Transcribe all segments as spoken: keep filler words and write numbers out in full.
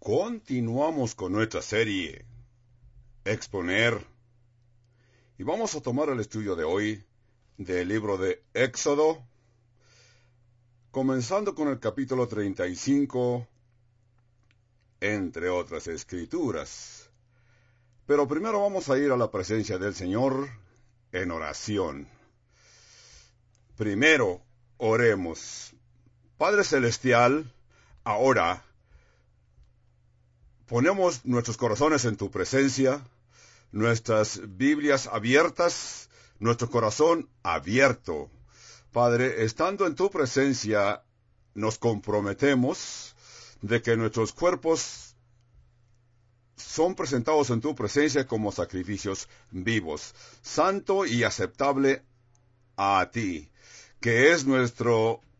Continuamos con nuestra serie Exponer y vamos a tomar el estudio de hoy del libro de Éxodo, comenzando con el capítulo treinta y cinco, entre otras escrituras. Pero primero vamos a ir a la presencia del Señor en oración. Primero, oremos. Padre Celestial, ahora ponemos nuestros corazones en tu presencia, nuestras Biblias abiertas, nuestro corazón abierto. Padre, estando en tu presencia, nos comprometemos de que nuestros cuerpos son presentados en tu presencia como sacrificios vivos, santo y aceptable a ti, que es nuestra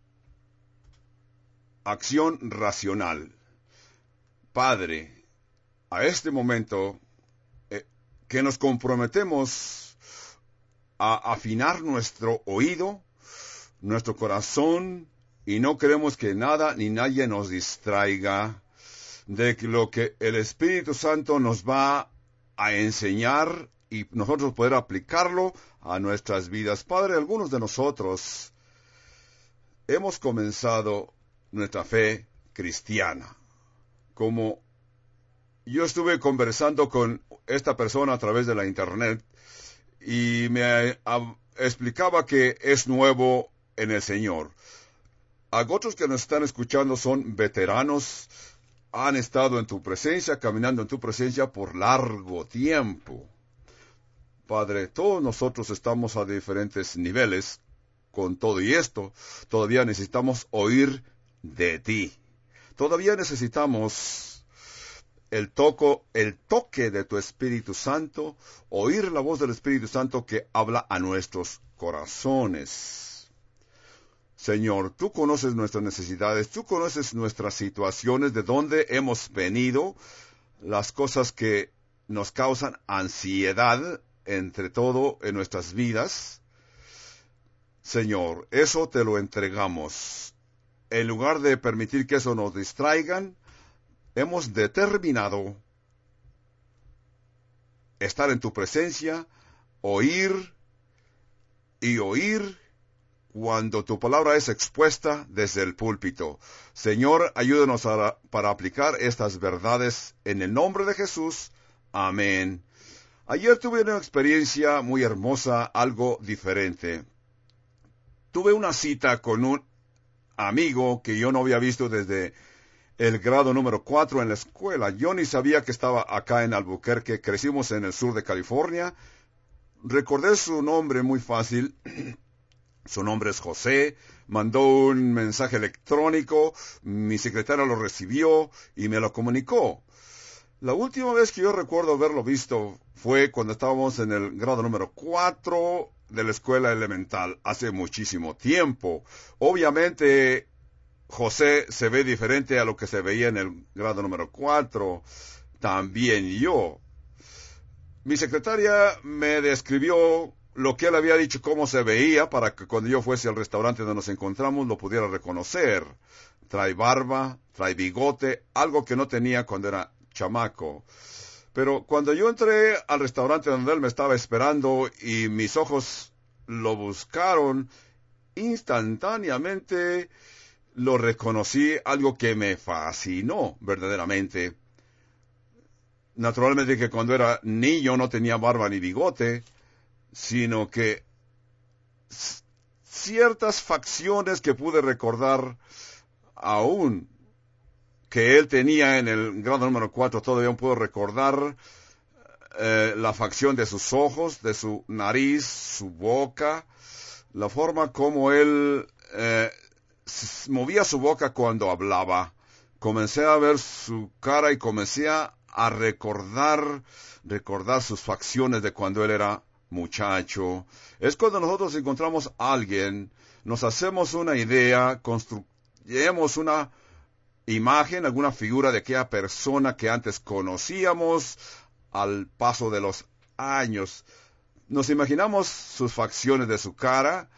acción racional. Padre, a este momento eh, que nos comprometemos a afinar nuestro oído, nuestro corazón, y no queremos que nada ni nadie nos distraiga de lo que el Espíritu Santo nos va a enseñar y nosotros poder aplicarlo a nuestras vidas. Padre, algunos de nosotros hemos comenzado nuestra fe cristiana. Como yo estuve conversando con esta persona a través de la internet y me a, explicaba que es nuevo en el Señor. A otros que nos están escuchando son veteranos, han estado en tu presencia, caminando en tu presencia por largo tiempo. Padre, todos nosotros estamos a diferentes niveles. Con todo y esto, todavía necesitamos oír de ti. Todavía necesitamos el toco, el toque de tu Espíritu Santo, oír la voz del Espíritu Santo que habla a nuestros corazones. Señor, tú conoces nuestras necesidades, tú conoces nuestras situaciones, de dónde hemos venido, las cosas que nos causan ansiedad, entre todo, en nuestras vidas. Señor, eso te lo entregamos. En lugar de permitir que eso nos distraigan, hemos determinado estar en tu presencia, oír y oír cuando tu palabra es expuesta desde el púlpito. Señor, ayúdanos a, para aplicar estas verdades en el nombre de Jesús. Amén. Ayer tuve una experiencia muy hermosa, algo diferente. Tuve una cita con un amigo que yo no había visto desde el grado número cuatro en la escuela. Yo ni sabía que estaba acá en Albuquerque. Crecimos en el sur de California. Recordé su nombre muy fácil. Su nombre es José. Mandó un mensaje electrónico. Mi secretaria lo recibió y me lo comunicó. La última vez que yo recuerdo haberlo visto fue cuando estábamos en el grado número cuatro de la escuela elemental, hace muchísimo tiempo. Obviamente, José se ve diferente a lo que se veía en el grado número cuatro. También yo. Mi secretaria me describió lo que él había dicho, cómo se veía, para que cuando yo fuese al restaurante donde nos encontramos lo pudiera reconocer. Trae barba, trae bigote, algo que no tenía cuando era chamaco. Pero cuando yo entré al restaurante donde él me estaba esperando y mis ojos lo buscaron, instantáneamente lo reconocí, algo que me fascinó verdaderamente. Naturalmente que cuando era niño no tenía barba ni bigote, sino que ciertas facciones que pude recordar aún que él tenía en el grado número cuatro, todavía puedo recordar eh, la facción de sus ojos, de su nariz, su boca, la forma como él eh, movía su boca cuando hablaba. Comencé a ver su cara y comencé a recordar, recordar sus facciones de cuando él era muchacho. Es cuando nosotros encontramos a alguien, nos hacemos una idea, construyemos una imagen, alguna figura de aquella persona que antes conocíamos al paso de los años. Nos imaginamos sus facciones de su cara,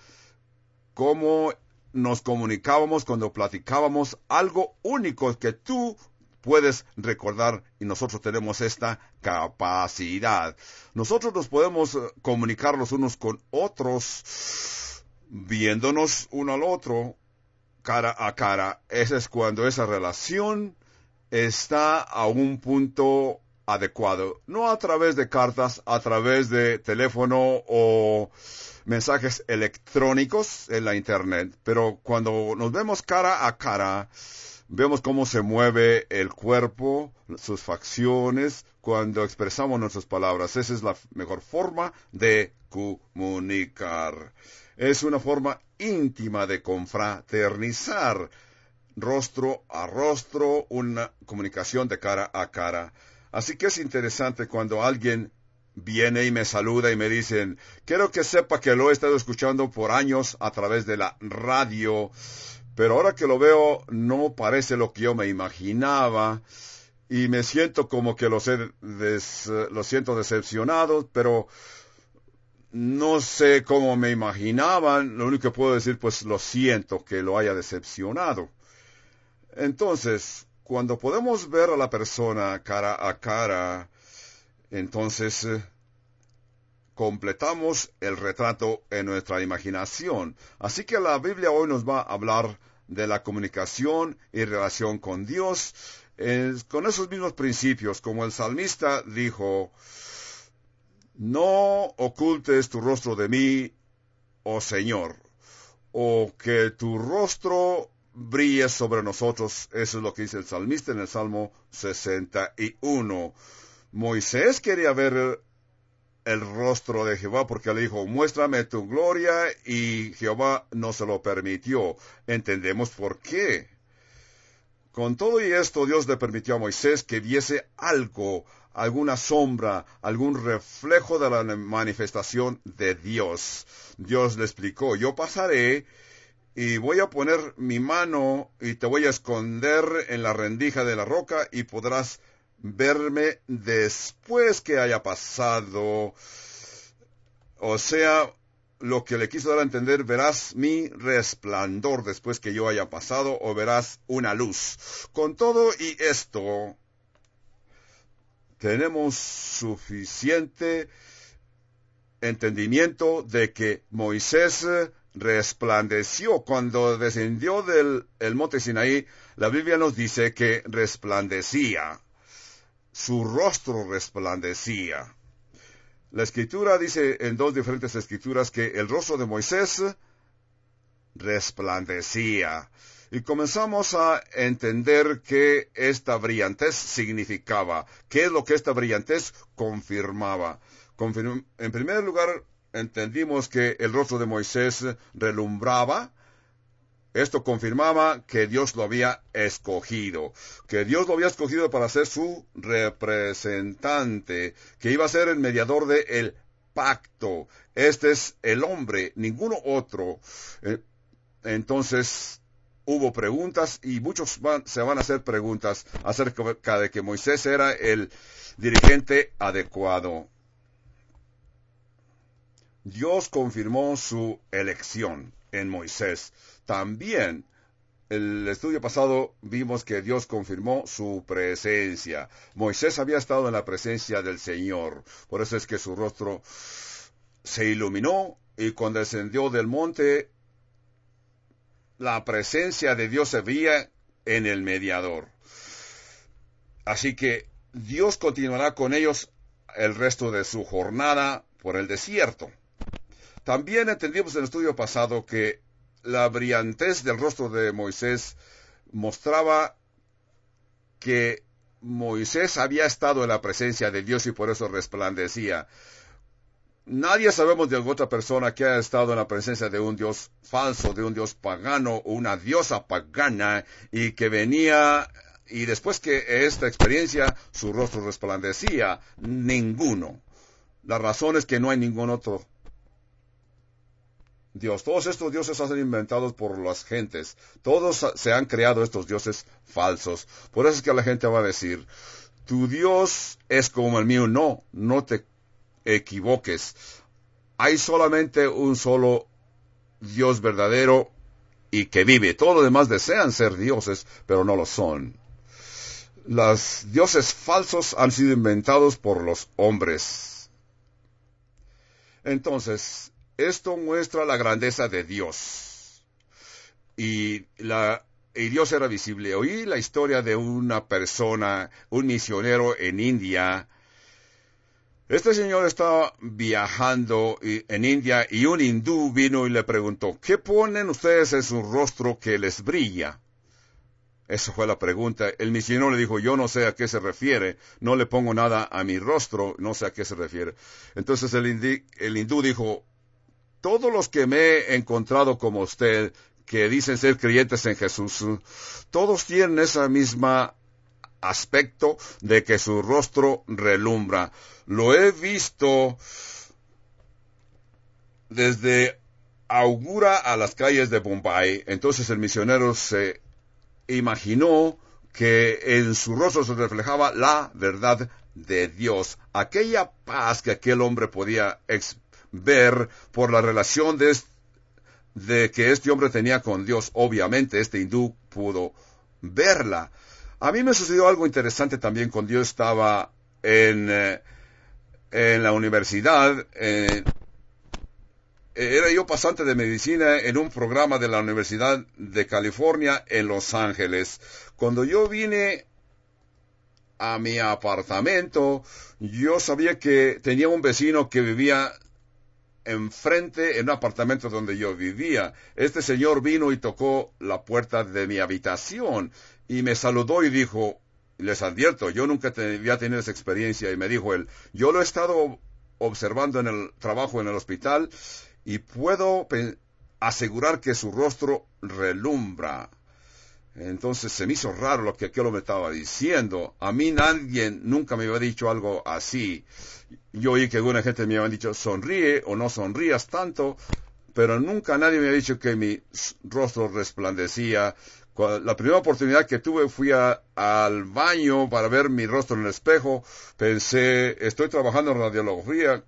cómo nos comunicábamos cuando platicábamos, algo único que tú puedes recordar, y nosotros tenemos esta capacidad. Nosotros nos podemos comunicar los unos con otros, viéndonos uno al otro, cara a cara. Ese es cuando esa relación está a un punto adecuado. No a través de cartas, a través de teléfono o mensajes electrónicos en la internet. Pero cuando nos vemos cara a cara, vemos cómo se mueve el cuerpo, sus facciones, cuando expresamos nuestras palabras. Esa es la mejor forma de comunicar. Es una forma íntima de confraternizar, rostro a rostro, una comunicación de cara a cara. Así que es interesante cuando alguien viene y me saluda y me dicen, quiero que sepa que lo he estado escuchando por años a través de la radio, pero ahora que lo veo no parece lo que yo me imaginaba y me siento como que los, he des, los siento decepcionados, pero no sé cómo me imaginaban. Lo único que puedo decir, pues lo siento que lo haya decepcionado. Entonces, cuando podemos ver a la persona cara a cara, entonces eh, completamos el retrato en nuestra imaginación. Así que la Biblia hoy nos va a hablar de la comunicación y relación con Dios, eh, con esos mismos principios, como el salmista dijo, no ocultes tu rostro de mí, oh Señor, o que tu rostro brille sobre nosotros. Eso es lo que dice el salmista en el Salmo sesenta y uno. Moisés quería ver el rostro de Jehová porque le dijo, muéstrame tu gloria, y Jehová no se lo permitió. Entendemos por qué. Con todo y esto, Dios le permitió a Moisés que viese algo, alguna sombra, algún reflejo de la manifestación de Dios. Dios le explicó, yo pasaré y voy a poner mi mano y te voy a esconder en la rendija de la roca y podrás verme después que haya pasado. O sea, lo que le quiso dar a entender, verás mi resplandor después que yo haya pasado, o verás una luz. Con todo y esto, tenemos suficiente entendimiento de que Moisés resplandeció cuando descendió del el monte Sinaí. La Biblia nos dice que resplandecía, su rostro resplandecía. La escritura dice en dos diferentes escrituras que el rostro de Moisés resplandecía. Y comenzamos a entender qué esta brillantez significaba, qué es lo que esta brillantez confirmaba. Confirm- en primer lugar, entendimos que el rostro de Moisés relumbraba. Esto confirmaba que Dios lo había escogido, que Dios lo había escogido para ser su representante, que iba a ser el mediador del pacto. Este es el hombre, ninguno otro. Entonces hubo preguntas y muchos van, se van a hacer preguntas acerca de que Moisés era el dirigente adecuado. Dios confirmó su elección en Moisés. También, el estudio pasado vimos que Dios confirmó su presencia. Moisés había estado en la presencia del Señor. Por eso es que su rostro se iluminó y cuando descendió del monte, la presencia de Dios se veía en el mediador. Así que Dios continuará con ellos el resto de su jornada por el desierto. También entendimos en el estudio pasado que la brillantez del rostro de Moisés mostraba que Moisés había estado en la presencia de Dios y por eso resplandecía. Nadie sabemos de alguna otra persona que haya estado en la presencia de un Dios falso, de un Dios pagano o una diosa pagana, y que venía y después que esta experiencia su rostro resplandecía. Ninguno. La razón es que no hay ningún otro Dios. Todos estos dioses han sido inventados por las gentes. Todos se han creado estos dioses falsos. Por eso es que la gente va a decir, tu Dios es como el mío. No, no te equivoques. Hay solamente un solo Dios verdadero y que vive. Todos los demás desean ser dioses, pero no lo son. los dioses falsos han sido inventados por los hombres. Entonces, esto muestra la grandeza de Dios. Y, la, y Dios era visible. Oí la historia de una persona, un misionero en India. Este señor estaba viajando en India y un hindú vino y le preguntó, ¿qué ponen ustedes en su rostro que les brilla? Esa fue la pregunta. El misionero le dijo, yo no sé a qué se refiere, no le pongo nada a mi rostro, no sé a qué se refiere. Entonces el, indi, el hindú dijo, todos los que me he encontrado como usted, que dicen ser creyentes en Jesús, todos tienen ese mismo aspecto de que su rostro relumbra. Lo he visto desde Augura a las calles de Bombay. Entonces el misionero se imaginó que en su rostro se reflejaba la verdad de Dios, aquella paz que aquel hombre podía ver por la relación de, este, de que este hombre tenía con Dios. Obviamente este hindú pudo verla. A mí me sucedió algo interesante también cuando yo estaba en, eh, en la universidad. Eh, Era yo pasante de medicina en un programa de la Universidad de California en Los Ángeles. Cuando yo vine a mi apartamento, yo sabía que tenía un vecino que vivía enfrente en un apartamento donde yo vivía. Este señor vino y tocó la puerta de mi habitación y me saludó y dijo, les advierto, yo nunca te, había tenido esa experiencia. Y me dijo él, yo lo he estado observando en el trabajo en el hospital y puedo asegurar que su rostro relumbra. Entonces se me hizo raro lo que aquel me estaba diciendo. A mí nadie nunca me había dicho algo así. Yo oí que alguna gente me había dicho, sonríe o no sonrías tanto, pero nunca nadie me había dicho que mi rostro resplandecía. La primera oportunidad que tuve fui a, al baño para ver mi rostro en el espejo. Pensé, estoy trabajando en radiología,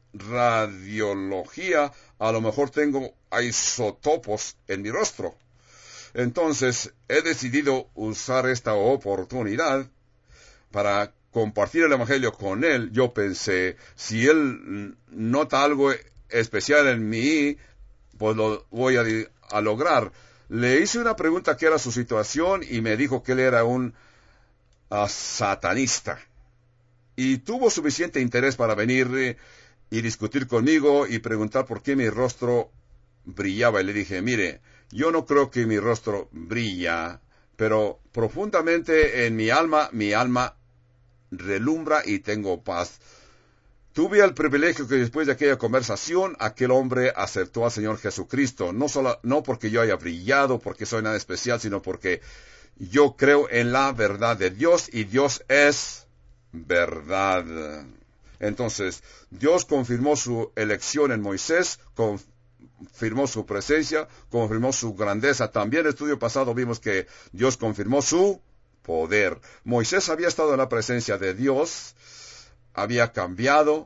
radiología, a lo mejor tengo isótopos en mi rostro. Entonces, he decidido usar esta oportunidad para compartir el evangelio con él. Yo pensé, si él nota algo especial en mí, pues lo voy a, a lograr. Le hice una pregunta que era su situación y me dijo que él era un uh, satanista. Y tuvo suficiente interés para venir eh, y discutir conmigo y preguntar por qué mi rostro brillaba. Y le dije, mire, yo no creo que mi rostro brilla, pero profundamente en mi alma, mi alma relumbra y tengo paz. Tuve el privilegio que después de aquella conversación, aquel hombre aceptó al Señor Jesucristo. No solo, no porque yo haya brillado, porque soy nada especial, sino porque yo creo en la verdad de Dios y Dios es verdad. Entonces, Dios confirmó su elección en Moisés, confirmó su presencia, confirmó su grandeza. También en el estudio pasado vimos que Dios confirmó su poder. Moisés había estado en la presencia de Dios, había cambiado,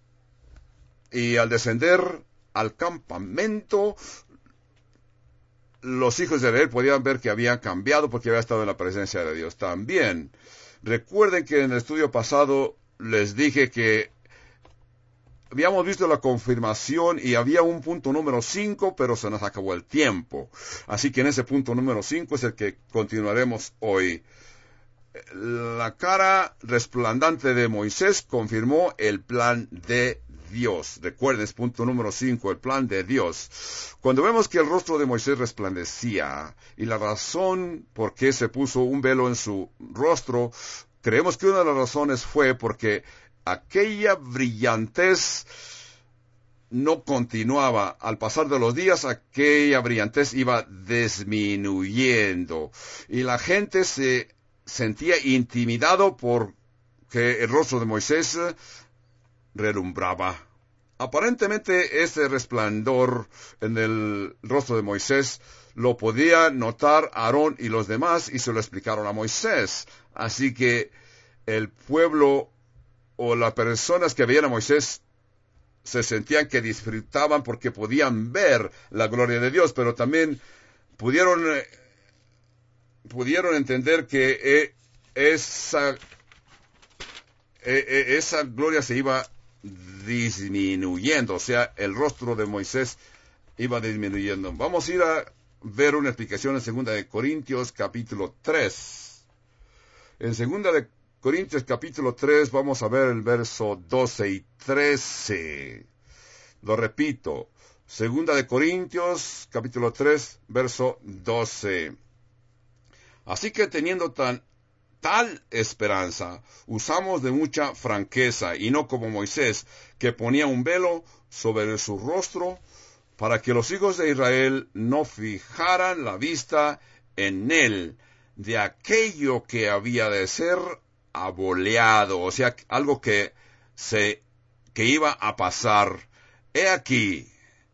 y al descender al campamento, los hijos de Israel podían ver que había cambiado porque había estado en la presencia de Dios también. Recuerden que en el estudio pasado les dije que habíamos visto la confirmación y había un punto número cinco, pero se nos acabó el tiempo. Así que en ese punto número cinco es el que continuaremos hoy. La cara resplandante de Moisés confirmó el plan de Dios. Recuerden, es punto número cinco, el plan de Dios. Cuando vemos que el rostro de Moisés resplandecía, y la razón por qué se puso un velo en su rostro, creemos que una de las razones fue porque aquella brillantez no continuaba. Al pasar de los días, aquella brillantez iba disminuyendo, y la gente se sentía intimidado porque el rostro de Moisés relumbraba. Aparentemente ese resplandor en el rostro de Moisés lo podía notar Aarón y los demás y se lo explicaron a Moisés. Así que el pueblo o las personas que veían a Moisés se sentían que disfrutaban porque podían ver la gloria de Dios, pero también pudieron... pudieron entender que esa, eh, esa gloria se iba disminuyendo, o sea, el rostro de Moisés iba disminuyendo. Vamos a ir a ver una explicación en segunda de Corintios capítulo tres. En segunda de Corintios capítulo tres vamos a ver el verso doce y trece. Lo repito, segunda de Corintios capítulo tres, verso doce. Así que teniendo tan tal esperanza, usamos de mucha franqueza, y no como Moisés, que ponía un velo sobre su rostro, para que los hijos de Israel no fijaran la vista en él, de aquello que había de ser aboleado, o sea, algo que se, que iba a pasar. He aquí,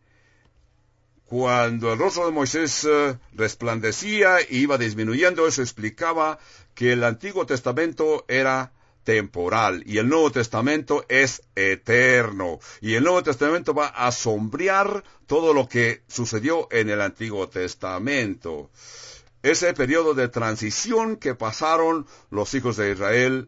cuando el rostro de Moisés uh, resplandecía y iba disminuyendo, eso explicaba que el Antiguo Testamento era temporal y el Nuevo Testamento es eterno. Y el Nuevo Testamento va a sombrear todo lo que sucedió en el Antiguo Testamento. Ese periodo de transición que pasaron los hijos de Israel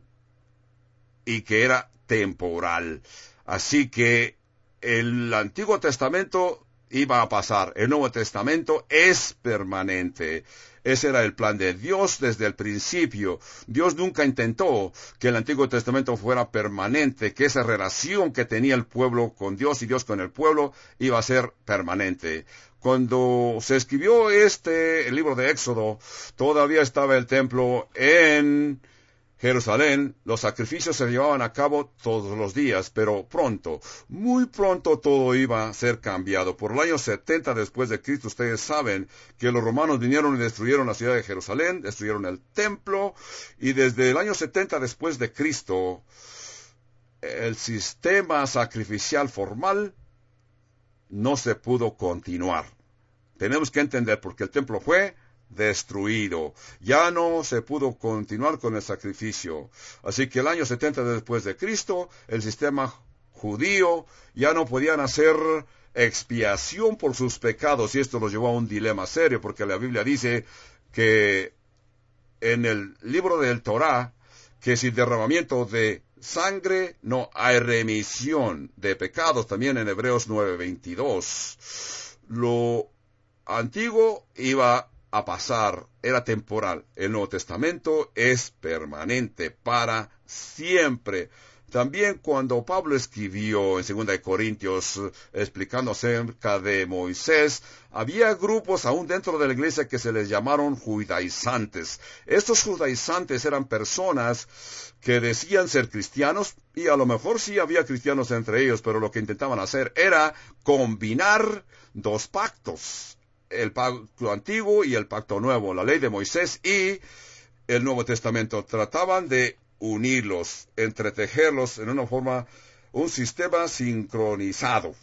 y que era temporal. Así que el Antiguo Testamento iba a pasar, el Nuevo Testamento es permanente. Ese era el plan de Dios desde el principio. Dios nunca intentó que el Antiguo Testamento fuera permanente, que esa relación que tenía el pueblo con Dios y Dios con el pueblo iba a ser permanente. Cuando se escribió este, el libro de Éxodo, todavía estaba el templo en Jerusalén. Los sacrificios se llevaban a cabo todos los días, pero pronto, muy pronto todo iba a ser cambiado. Por el año setenta después de Cristo, ustedes saben que los romanos vinieron y destruyeron la ciudad de Jerusalén, destruyeron el templo, y desde el año setenta después de Cristo, el sistema sacrificial formal no se pudo continuar. Tenemos que entender porque el templo fue destruido. Ya no se pudo continuar con el sacrificio. Así que el año setenta después de Cristo, el sistema judío ya no podían hacer expiación por sus pecados, y esto los llevó a un dilema serio, porque la Biblia dice que en el libro del Torá, que sin derramamiento de sangre no hay remisión de pecados, también en Hebreos nueve veintidós. Lo antiguo iba a pasar, era temporal. El Nuevo Testamento es permanente, para siempre. También cuando Pablo escribió en segunda de Corintios explicando acerca de Moisés, había grupos aún dentro de la iglesia que se les llamaron judaizantes. Estos judaizantes eran personas que decían ser cristianos, y a lo mejor sí había cristianos entre ellos, pero lo que intentaban hacer era combinar dos pactos, el pacto antiguo y el pacto nuevo, la ley de Moisés y el Nuevo Testamento. Trataban de unirlos, entretejerlos en una forma, un sistema sincronizado.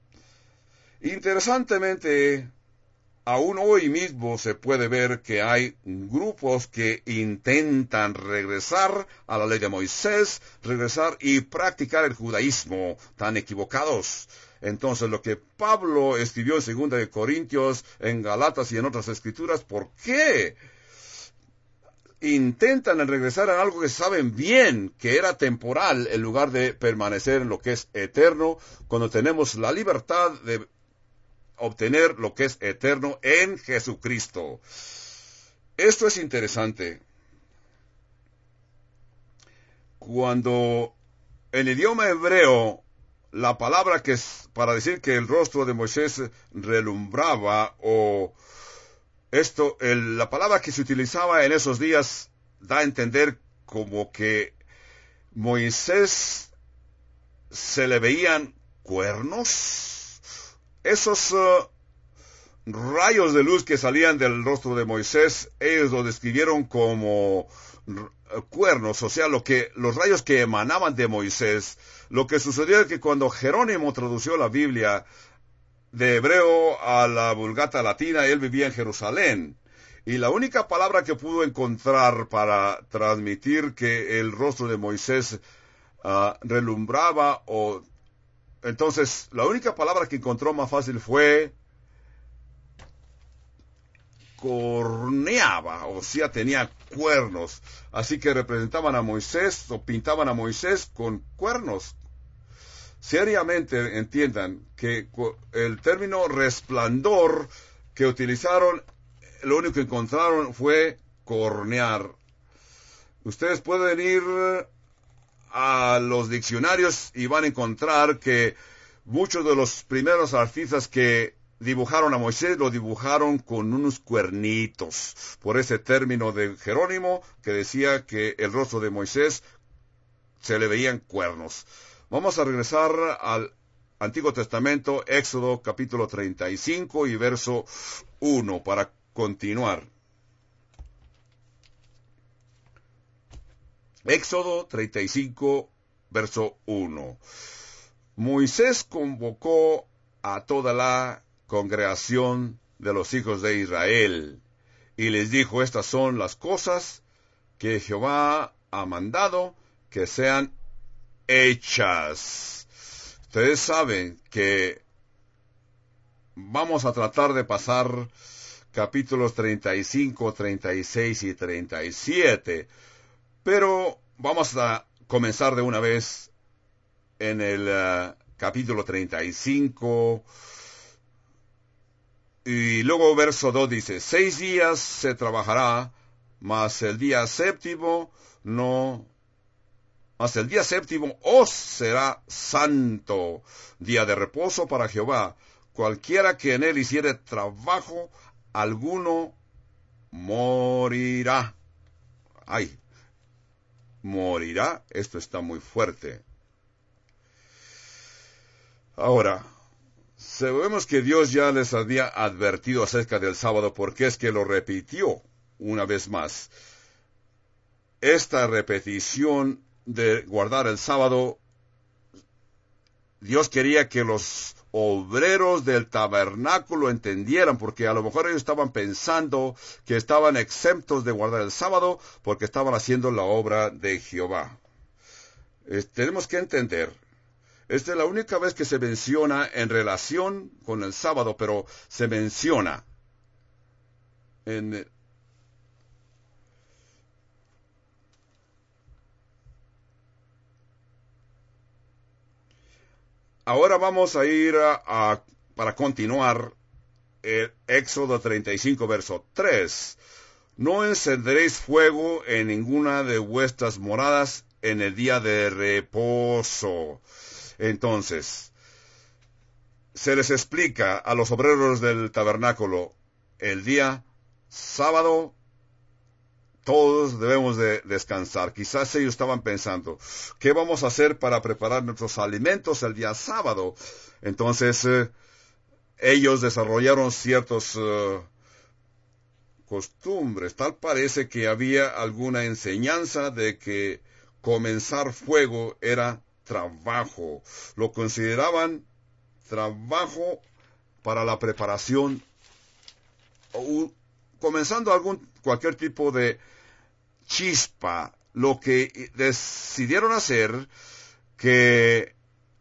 Interesantemente, aún hoy mismo se puede ver que hay grupos que intentan regresar a la ley de Moisés, regresar y practicar el judaísmo, tan equivocados. Entonces, lo que Pablo escribió en segunda de Corintios, en Galatas y en otras escrituras, ¿por qué intentan regresar a algo que saben bien que era temporal, en lugar de permanecer en lo que es eterno, cuando tenemos la libertad de obtener lo que es eterno en Jesucristo? Esto es interesante. Cuando en el idioma hebreo, la palabra que es para decir que el rostro de Moisés relumbraba, o esto, el, la palabra que se utilizaba en esos días da a entender como que Moisés se le veían cuernos. Esos uh, rayos de luz que salían del rostro de Moisés, ellos lo describieron como cuernos, o sea, lo que, los rayos que emanaban de Moisés. Lo que sucedió es que cuando Jerónimo tradució la Biblia de hebreo a la Vulgata latina, él vivía en Jerusalén, y la única palabra que pudo encontrar para transmitir que el rostro de Moisés uh, relumbraba, o entonces la única palabra que encontró más fácil fue corneaba, o sea, tenía cuernos. Así que representaban a Moisés o pintaban a Moisés con cuernos. Seriamente entiendan que el término resplandor que utilizaron, lo único que encontraron fue cornear. Ustedes pueden ir a los diccionarios y van a encontrar que muchos de los primeros artistas que dibujaron a Moisés lo dibujaron con unos cuernitos, por ese término de Jerónimo que decía que el rostro de Moisés se le veían cuernos. Vamos a regresar al Antiguo Testamento, Éxodo capítulo treinta y cinco y verso uno para continuar. Éxodo treinta y cinco, verso uno. Moisés convocó a toda la congregación de los hijos de Israel y les dijo: estas son las cosas que Jehová ha mandado que sean hechas. Ustedes saben que vamos a tratar de pasar capítulos treinta y cinco, treinta y seis y treinta y siete, pero vamos a comenzar de una vez en el uh, capítulo treinta y cinco, y luego verso dos dice: seis días se trabajará, mas el día séptimo no Mas el día séptimo os será santo, día de reposo para Jehová. Cualquiera que en él hiciere trabajo alguno morirá. Ay, morirá, esto está muy fuerte. Ahora, sabemos que Dios ya les había advertido acerca del sábado, porque es que lo repitió una vez más. Esta repetición de guardar el sábado, Dios quería que los obreros del tabernáculo entendieran, porque a lo mejor ellos estaban pensando que estaban exentos de guardar el sábado porque estaban haciendo la obra de Jehová. Eh, tenemos que entender, esta es la única vez que se menciona en relación con el sábado, pero se menciona en Ahora vamos a ir a, a, para continuar el Éxodo treinta y cinco, verso tres. No encenderéis fuego en ninguna de vuestras moradas en el día de reposo. Entonces, se les explica a los obreros del tabernáculo: el día sábado todos debemos de descansar. Quizás ellos estaban pensando: ¿qué vamos a hacer para preparar nuestros alimentos el día sábado? Entonces, eh, ellos desarrollaron ciertas uh, costumbres. Tal parece que había alguna enseñanza de que comenzar fuego era trabajo. Lo consideraban trabajo para la preparación, o comenzando algún cualquier tipo de chispa. Lo que decidieron hacer, que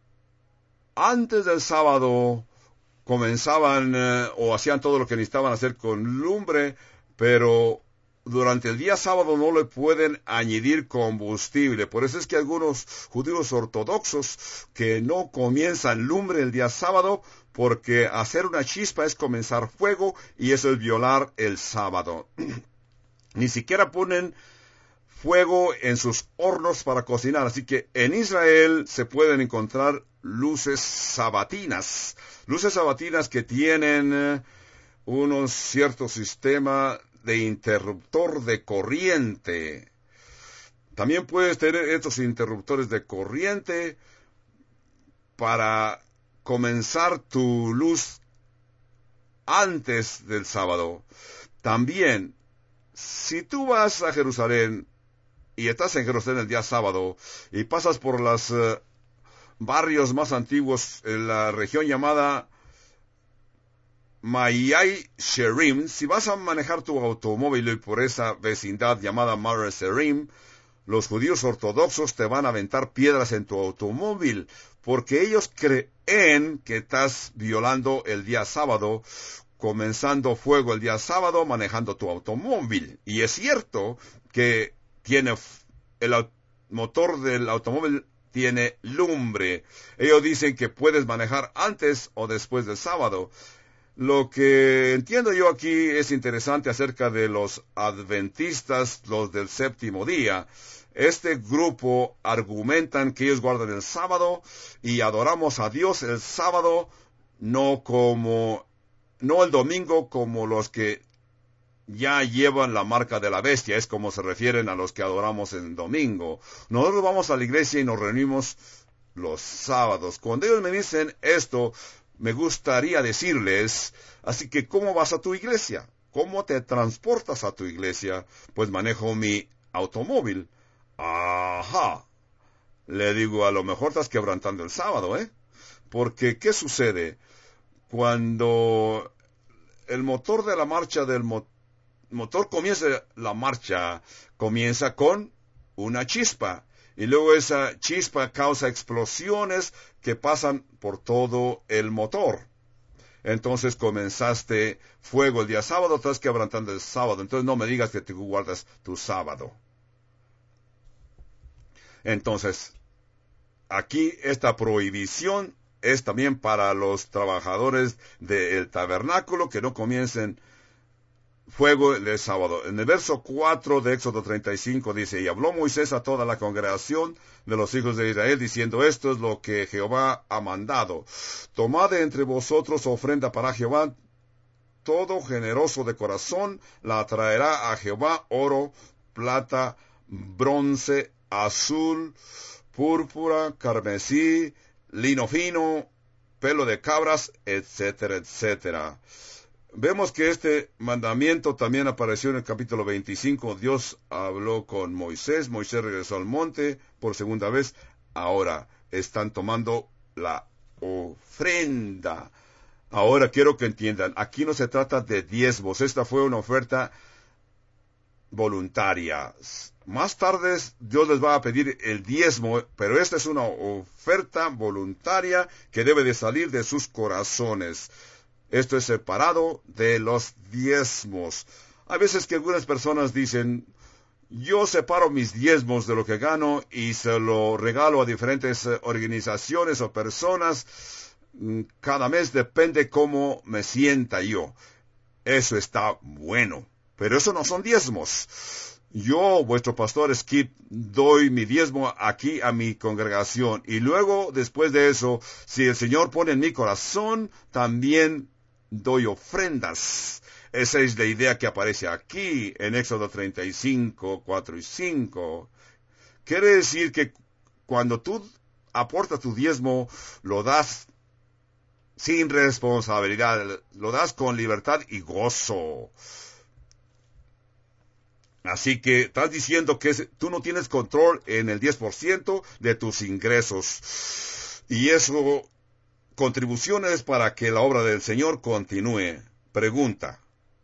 antes del sábado comenzaban eh, o hacían todo lo que necesitaban hacer con lumbre, pero durante el día sábado no le pueden añadir combustible. Por eso es que algunos judíos ortodoxos que no comienzan lumbre el día sábado, porque hacer una chispa es comenzar fuego y eso es violar el sábado. Ni siquiera ponen fuego en sus hornos para cocinar. Así que en Israel se pueden encontrar luces sabatinas. Luces sabatinas que tienen eh, un cierto sistema de interruptor de corriente. También puedes tener estos interruptores de corriente para comenzar tu luz antes del sábado. También, si tú vas a Jerusalén y estás en Jerusalén el día sábado y pasas por los uh, barrios más antiguos en la región llamada Mayai Sherim, si vas a manejar tu automóvil por esa vecindad llamada Mare Sherim, los judíos ortodoxos te van a aventar piedras en tu automóvil, porque ellos creen que estás violando el día sábado comenzando fuego el día sábado manejando tu automóvil. Y es cierto que tiene el motor del automóvil tiene lumbre. Ellos dicen que puedes manejar antes o después del sábado. Lo que entiendo yo aquí es interesante acerca de los adventistas, los del séptimo día. Este grupo argumentan que ellos guardan el sábado y adoramos a Dios el sábado, no como, no el domingo como los que ya llevan la marca de la bestia, es como se refieren a los que adoramos el domingo. Nosotros vamos a la iglesia y nos reunimos los sábados. Cuando ellos me dicen esto, me gustaría decirles, así que ¿cómo vas a tu iglesia? ¿Cómo te transportas a tu iglesia? Pues manejo mi automóvil. Ajá. Le digo, a lo mejor estás quebrantando el sábado, ¿eh? Porque, ¿qué sucede? Cuando el motor de la marcha del motor, motor comienza la marcha, comienza con una chispa. Y luego esa chispa causa explosiones que pasan por todo el motor. Entonces comenzaste fuego el día sábado, estás quebrantando el sábado. Entonces no me digas que tú guardas tu sábado. Entonces, aquí esta prohibición es también para los trabajadores del tabernáculo que no comiencen fuego el sábado. En el verso cuatro de Éxodo treinta y cinco dice, y habló Moisés a toda la congregación de los hijos de Israel, diciendo, esto es lo que Jehová ha mandado. Tomad de entre vosotros ofrenda para Jehová, todo generoso de corazón la traerá a Jehová, oro, plata, bronce, azul, púrpura, carmesí, lino fino, pelo de cabras, etcétera, etcétera. Vemos que este mandamiento también apareció en el capítulo veinticinco. Dios habló con Moisés. Moisés regresó al monte por segunda vez. Ahora están tomando la ofrenda. Ahora quiero que entiendan, aquí no se trata de diezmos. Esta fue una oferta voluntaria. Más tarde Dios les va a pedir el diezmo, pero esta es una oferta voluntaria que debe de salir de sus corazones. Esto es separado de los diezmos. Hay veces que algunas personas dicen, yo separo mis diezmos de lo que gano y se lo regalo a diferentes organizaciones o personas. Cada mes depende cómo me sienta yo. Eso está bueno, pero eso no son diezmos. Yo, vuestro pastor Skip, doy mi diezmo aquí a mi congregación. Y luego, después de eso, si el Señor pone en mi corazón, también doy ofrendas. Esa es la idea que aparece aquí en Éxodo treinta y cinco, cuatro y cinco. Quiere decir que cuando tú aportas tu diezmo, lo das sin responsabilidad, lo das con libertad y gozo. Así que estás diciendo que tú no tienes control en el diez por ciento de tus ingresos. Y eso, contribuciones para que la obra del Señor continúe. Pregunta: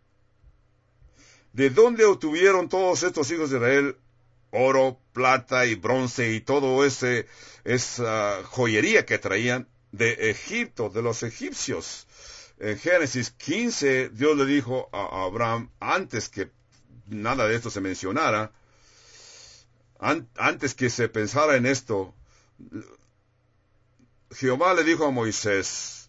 ¿de dónde obtuvieron todos estos hijos de Israel oro, plata y bronce y todo ese esa joyería que traían? De Egipto, de los egipcios. En Génesis quince, Dios le dijo a Abraham, antes que nada de esto se mencionara, an, antes que se pensara en esto, Jehová le dijo a Moisés,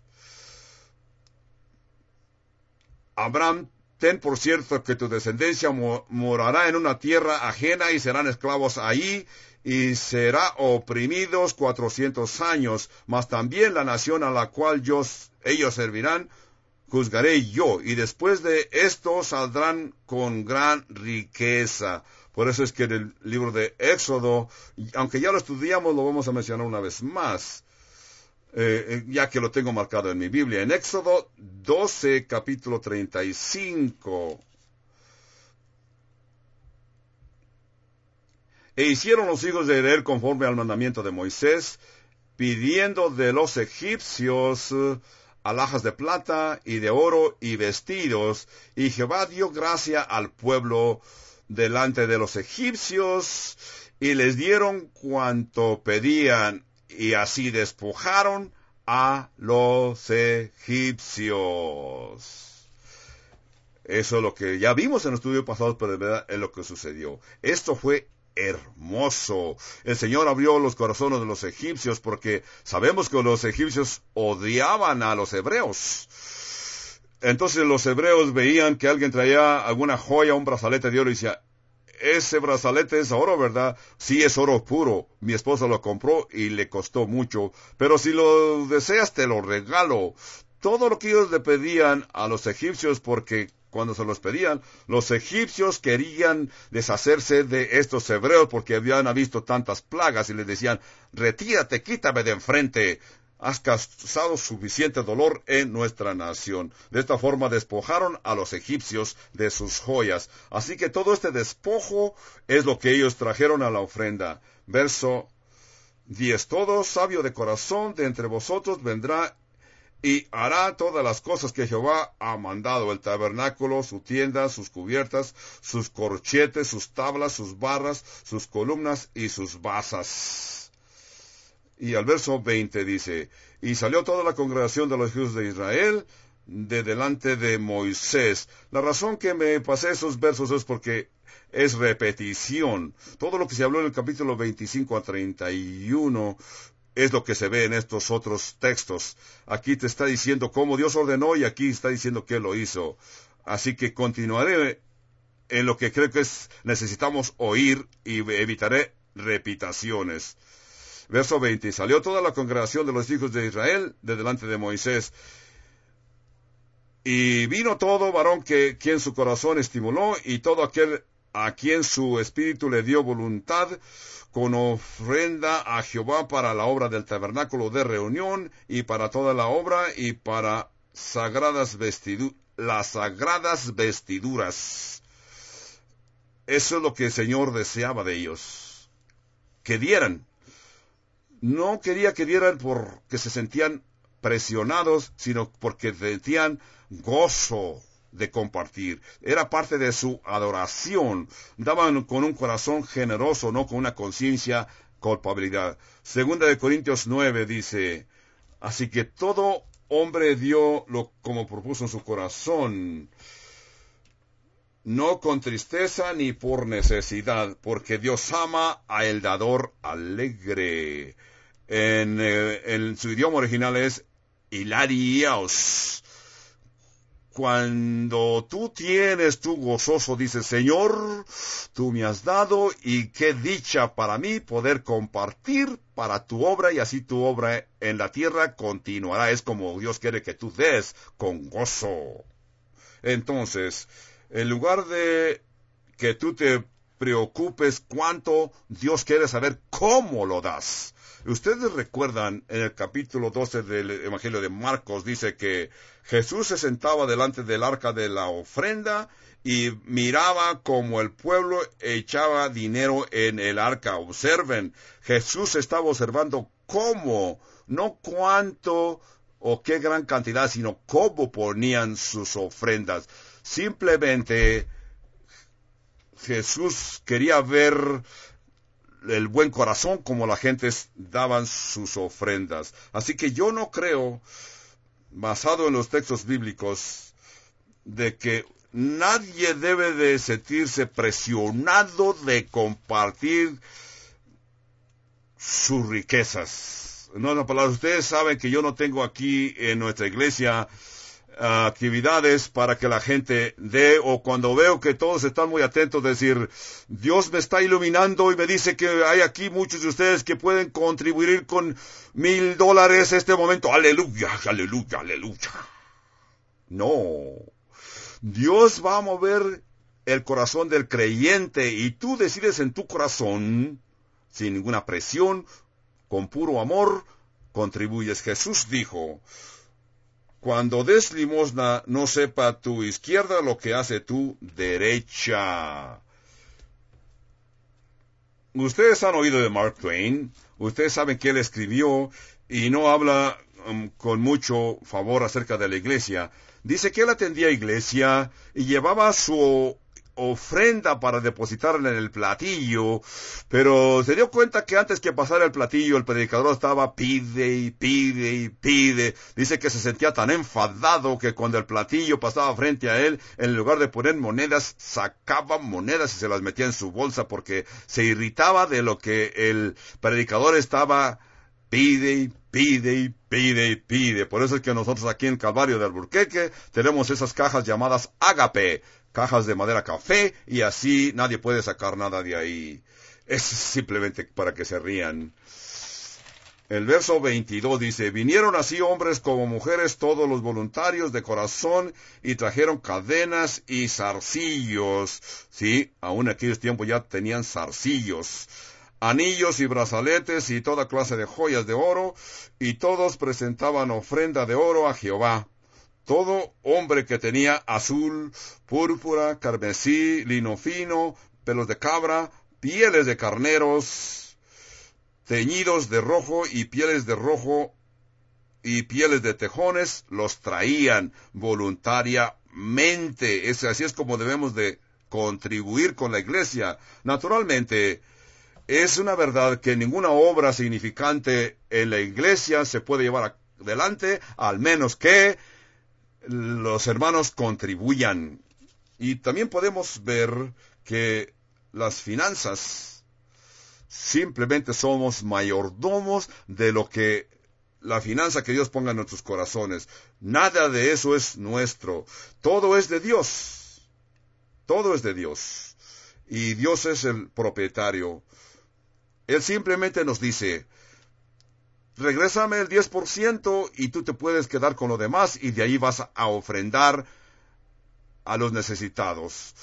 Abraham, ten por cierto que tu descendencia mo morará en una tierra ajena y serán esclavos ahí, y será oprimidos cuatrocientos años, mas también la nación a la cual yo, ellos servirán, juzgaré yo, y después de esto saldrán con gran riqueza. Por eso es que en el libro de Éxodo, aunque ya lo estudiamos, lo vamos a mencionar una vez más, eh, ya que lo tengo marcado en mi Biblia. En Éxodo doce, capítulo treinta y cinco. E hicieron los hijos de Israel conforme al mandamiento de Moisés, pidiendo de los egipcios uh, alhajas de plata y de oro y vestidos, y Jehová dio gracia al pueblo delante de los egipcios, y les dieron cuanto pedían, y así despojaron a los egipcios. Eso es lo que ya vimos en el estudio pasado, pero de verdad es lo que sucedió. Esto fue hermoso. El Señor abrió los corazones de los egipcios porque sabemos que los egipcios odiaban a los hebreos. Entonces los hebreos veían que alguien traía alguna joya, un brazalete de oro y decía, ese brazalete es oro, ¿verdad? Sí, es oro puro. Mi esposa lo compró y le costó mucho. Pero si lo deseas, te lo regalo. Todo lo que ellos le pedían a los egipcios, porque cuando se los pedían, los egipcios querían deshacerse de estos hebreos porque habían visto tantas plagas y les decían, retírate, quítame de enfrente. Has causado suficiente dolor en nuestra nación. De esta forma despojaron a los egipcios de sus joyas. Así que todo este despojo es lo que ellos trajeron a la ofrenda. Verso diez. Todo sabio de corazón de entre vosotros vendrá y hará todas las cosas que Jehová ha mandado, el tabernáculo, su tienda, sus cubiertas, sus corchetes, sus tablas, sus barras, sus columnas y sus basas. Y al verso veinte dice, y salió toda la congregación de los hijos de Israel de delante de Moisés. La razón que me pasé esos versos es porque es repetición. Todo lo que se habló en el capítulo veinticinco a treinta y uno es lo que se ve en estos otros textos. Aquí te está diciendo cómo Dios ordenó y aquí está diciendo que lo hizo. Así que continuaré en lo que creo que es, necesitamos oír y evitaré repeticiones. Verso veinte. Salió toda la congregación de los hijos de Israel de delante de Moisés. Y vino todo varón que quien su corazón estimuló, y todo aquel a quien su espíritu le dio voluntad, con ofrenda a Jehová para la obra del tabernáculo de reunión, y para toda la obra, y para sagradas vestidu- las sagradas vestiduras. Eso es lo que el Señor deseaba de ellos, que dieran. No quería que dieran porque se sentían presionados, sino porque sentían gozo de compartir. Era parte de su adoración. Daban con un corazón generoso, no con una conciencia culpabilidad. Segunda de Corintios nueve dice, así que todo hombre dio lo como propuso en su corazón, no con tristeza ni por necesidad, porque Dios ama a el dador alegre. En, eh, en su idioma original es hilarios. Cuando tú tienes tu gozoso, dices, Señor, tú me has dado y qué dicha para mí poder compartir para tu obra y así tu obra en la tierra continuará. Es como Dios quiere que tú des con gozo. Entonces, en lugar de que tú te preocupes cuánto, Dios quiere saber cómo lo das. Ustedes recuerdan en el capítulo doce del Evangelio de Marcos, dice que Jesús se sentaba delante del arca de la ofrenda y miraba como el pueblo echaba dinero en el arca. Observen, Jesús estaba observando cómo, no cuánto o qué gran cantidad, sino cómo ponían sus ofrendas. Simplemente Jesús quería ver el buen corazón como la gente daban sus ofrendas. Así que yo no creo, basado en los textos bíblicos, de que nadie debe de sentirse presionado de compartir sus riquezas. En otras palabras, ustedes saben que yo no tengo aquí en nuestra iglesia Uh, actividades para que la gente dé, o cuando veo que todos están muy atentos, decir, Dios me está iluminando y me dice que hay aquí muchos de ustedes que pueden contribuir con mil dólares este momento. Aleluya, aleluya, aleluya. No. Dios va a mover el corazón del creyente y tú decides en tu corazón, sin ninguna presión, con puro amor, contribuyes. Jesús dijo, cuando des limosna, no sepa tu izquierda lo que hace tu derecha. Ustedes han oído de Mark Twain. Ustedes saben que él escribió y no habla um, con mucho favor acerca de la iglesia. Dice que él atendía iglesia y llevaba su ofrenda para depositarla en el platillo, pero se dio cuenta que antes que pasara el platillo, el predicador estaba pide y pide y pide. Dice que se sentía tan enfadado que cuando el platillo pasaba frente a él, en lugar de poner monedas, sacaba monedas y se las metía en su bolsa porque se irritaba de lo que el predicador estaba pide y pide y pide y pide. Por eso es que nosotros aquí en Calvario de Alburquerque tenemos esas cajas llamadas ágape, cajas de madera café, y así nadie puede sacar nada de ahí. Es simplemente para que se rían. El verso veintidós dice, vinieron así hombres como mujeres, todos los voluntarios de corazón, y trajeron cadenas y zarcillos. Sí, aún en aquellos tiempos ya tenían zarcillos, anillos y brazaletes y toda clase de joyas de oro, y todos presentaban ofrenda de oro a Jehová. Todo hombre que tenía azul, púrpura, carmesí, lino fino, pelos de cabra, pieles de carneros, teñidos de rojo y pieles de rojo y pieles de tejones, los traían voluntariamente. Es, así es como debemos de contribuir con la iglesia. Naturalmente, es una verdad que ninguna obra significante en la iglesia se puede llevar adelante, al menos que los hermanos contribuyan. Y también podemos ver que las finanzas simplemente somos mayordomos de lo que la finanza que Dios ponga en nuestros corazones. Nada de eso es nuestro. Todo es de Dios. Todo es de Dios. Y Dios es el propietario. Él simplemente nos dice, regrésame el diez por ciento y tú te puedes quedar con lo demás y de ahí vas a ofrendar a los necesitados.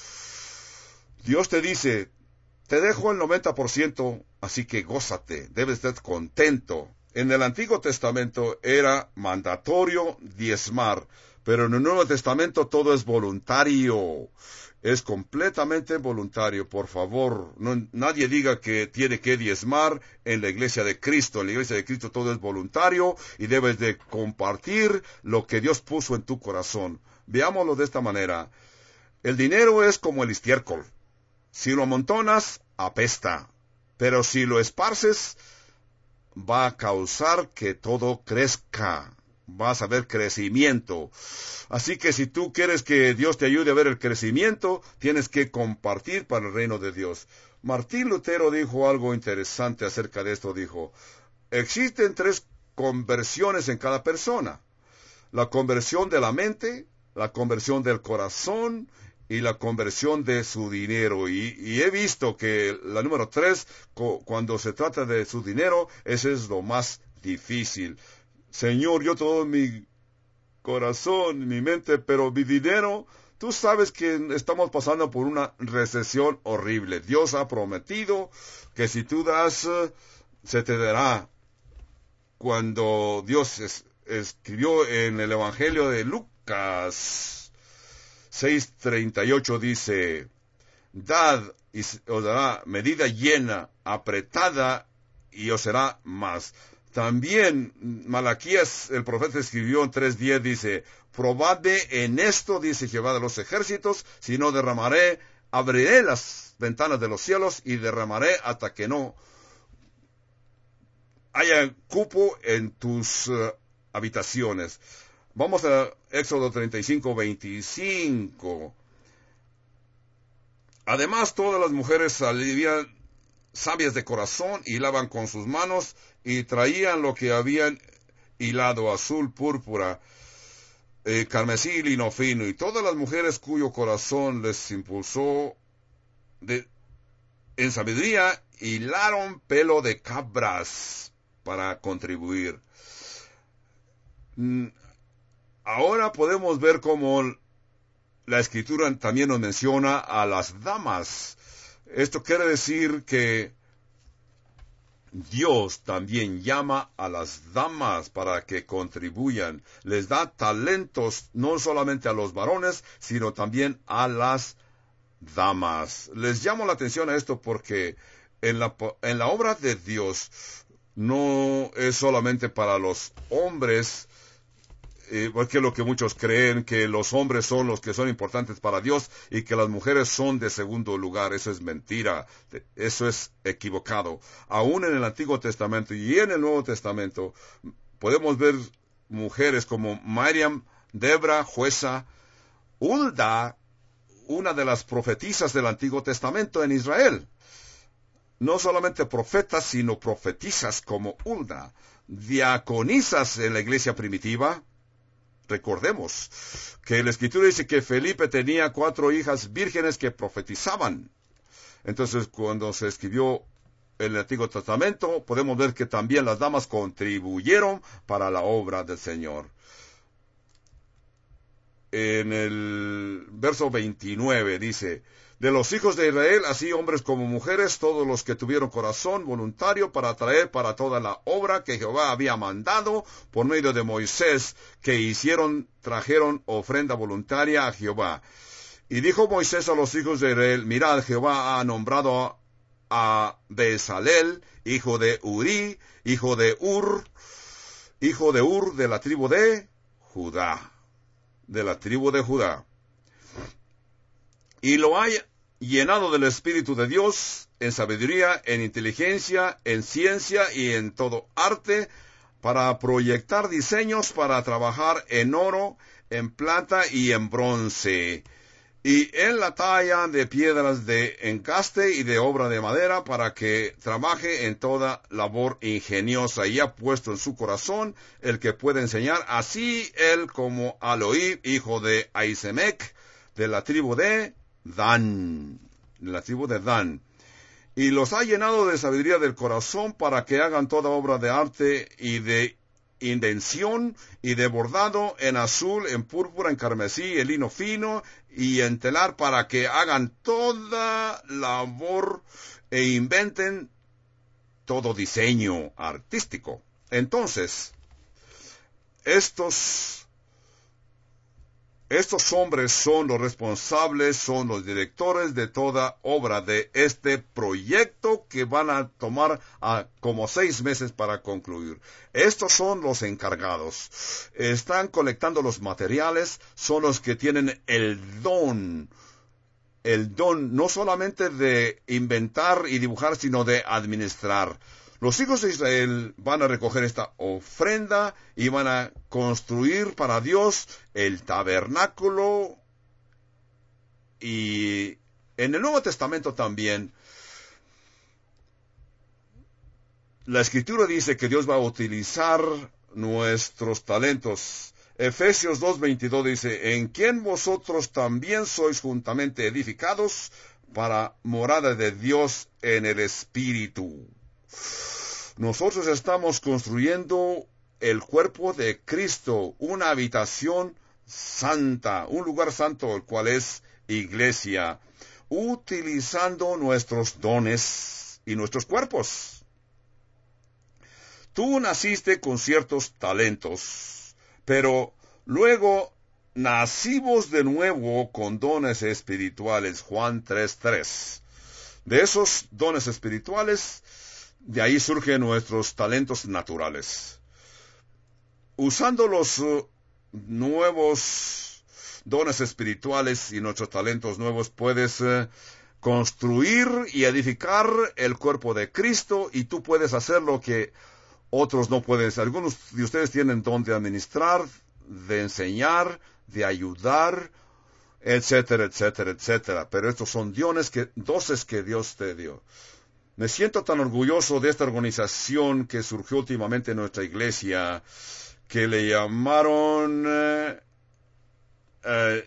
Dios te dice, te dejo el noventa por ciento, así que gózate, debes estar contento. En el Antiguo Testamento era mandatorio diezmar, pero en el Nuevo Testamento todo es voluntario. Es completamente voluntario. Por favor, no, nadie diga que tiene que diezmar en la iglesia de Cristo. En la iglesia de Cristo todo es voluntario y debes de compartir lo que Dios puso en tu corazón. Veámoslo de esta manera. El dinero es como el estiércol. Si lo amontonas, apesta. Pero si lo esparces, va a causar que todo crezca. Vas a ver crecimiento. Así que si tú quieres que Dios te ayude a ver el crecimiento, tienes que compartir para el reino de Dios. Martín Lutero dijo algo interesante acerca de esto. Dijo, existen tres conversiones en cada persona. La conversión de la mente, la conversión del corazón y la conversión de su dinero. Y, y he visto que la número tres, cuando se trata de su dinero, ese es lo más difícil. Señor, yo todo mi corazón, mi mente, pero mi dinero, tú sabes que estamos pasando por una recesión horrible. Dios ha prometido que si tú das, se te dará. Cuando Dios es, escribió en el Evangelio de Lucas seis treinta y ocho dice, dad y os dará medida llena, apretada y os será más. También Malaquías, el profeta, escribió en tres diez, dice, probadme en esto, dice Jehová de los ejércitos, si no derramaré, abriré las ventanas de los cielos y derramaré hasta que no haya cupo en tus uh, habitaciones. Vamos a Éxodo treinta y cinco veinticinco. Además, todas las mujeres salían sabias de corazón, hilaban con sus manos y traían lo que habían hilado, azul, púrpura, eh, carmesí, lino fino, y todas las mujeres cuyo corazón les impulsó de, en sabiduría, hilaron pelo de cabras para contribuir. Ahora podemos ver cómo la Escritura también nos menciona a las damas. Esto quiere decir que Dios también llama a las damas para que contribuyan. Les da talentos no solamente a los varones, sino también a las damas. Les llamo la atención a esto porque en la, en la obra de Dios no es solamente para los hombres eh, porque es lo que muchos creen, que los hombres son los que son importantes para Dios y que las mujeres son de segundo lugar. Eso es mentira, eso es equivocado. Aún en el Antiguo Testamento y en el Nuevo Testamento podemos ver mujeres como Miriam, Debra, jueza, Hulda, una de las profetisas del Antiguo Testamento en Israel. No solamente profetas, sino profetisas como Hulda, diaconisas en la iglesia primitiva. Recordemos que la Escritura dice que Felipe tenía cuatro hijas vírgenes que profetizaban. Entonces, cuando se escribió el Antiguo Testamento, podemos ver que también las damas contribuyeron para la obra del Señor. En el verso veintinueve dice: de los hijos de Israel, así hombres como mujeres, todos los que tuvieron corazón voluntario para traer para toda la obra que Jehová había mandado por medio de Moisés, que hicieron, trajeron ofrenda voluntaria a Jehová. Y dijo Moisés a los hijos de Israel: mirad, Jehová ha nombrado a Bezalel, hijo de Uri, hijo de Ur, hijo de Ur, de la tribu de Judá, de la tribu de Judá. Y lo ha llenado del Espíritu de Dios, en sabiduría, en inteligencia, en ciencia y en todo arte, para proyectar diseños, para trabajar en oro, en plata y en bronce, y en la talla de piedras de encaste y de obra de madera, para que trabaje en toda labor ingeniosa. Y ha puesto en su corazón el que puede enseñar, así él como Aloib, hijo de Aisemec, de la tribu de Dan, de la tribu de Dan. Y los ha llenado de sabiduría del corazón para que hagan toda obra de arte y de invención y de bordado en azul, en púrpura, en carmesí, en lino fino y en telar, para que hagan toda labor e inventen todo diseño artístico. Entonces, estos Estos hombres son los responsables, son los directores de toda obra de este proyecto que van a tomar a como seis meses para concluir. Estos son los encargados. Están colectando los materiales, son los que tienen el don, el don no solamente de inventar y dibujar, sino de administrar. Los hijos de Israel van a recoger esta ofrenda y van a construir para Dios el tabernáculo. Y en el Nuevo Testamento también, la Escritura dice que Dios va a utilizar nuestros talentos. Efesios dos veintidós dice: en quien vosotros también sois juntamente edificados para morada de Dios en el Espíritu. Nosotros estamos construyendo el cuerpo de Cristo, una habitación santa, un lugar santo, el cual es iglesia, utilizando nuestros dones y nuestros cuerpos. Tú naciste con ciertos talentos, pero luego nacimos de nuevo con dones espirituales, Juan tres tres. De esos dones espirituales, de ahí surgen nuestros talentos naturales. Usando los uh, nuevos dones espirituales y nuestros talentos nuevos, puedes uh, construir y edificar el cuerpo de Cristo, y tú puedes hacer lo que otros no pueden. Algunos de ustedes tienen don de administrar, de enseñar, de ayudar, etcétera, etcétera, etcétera. Pero estos son dones que, dones que Dios te dio. Me siento tan orgulloso de esta organización que surgió últimamente en nuestra iglesia, que le llamaron eh, eh,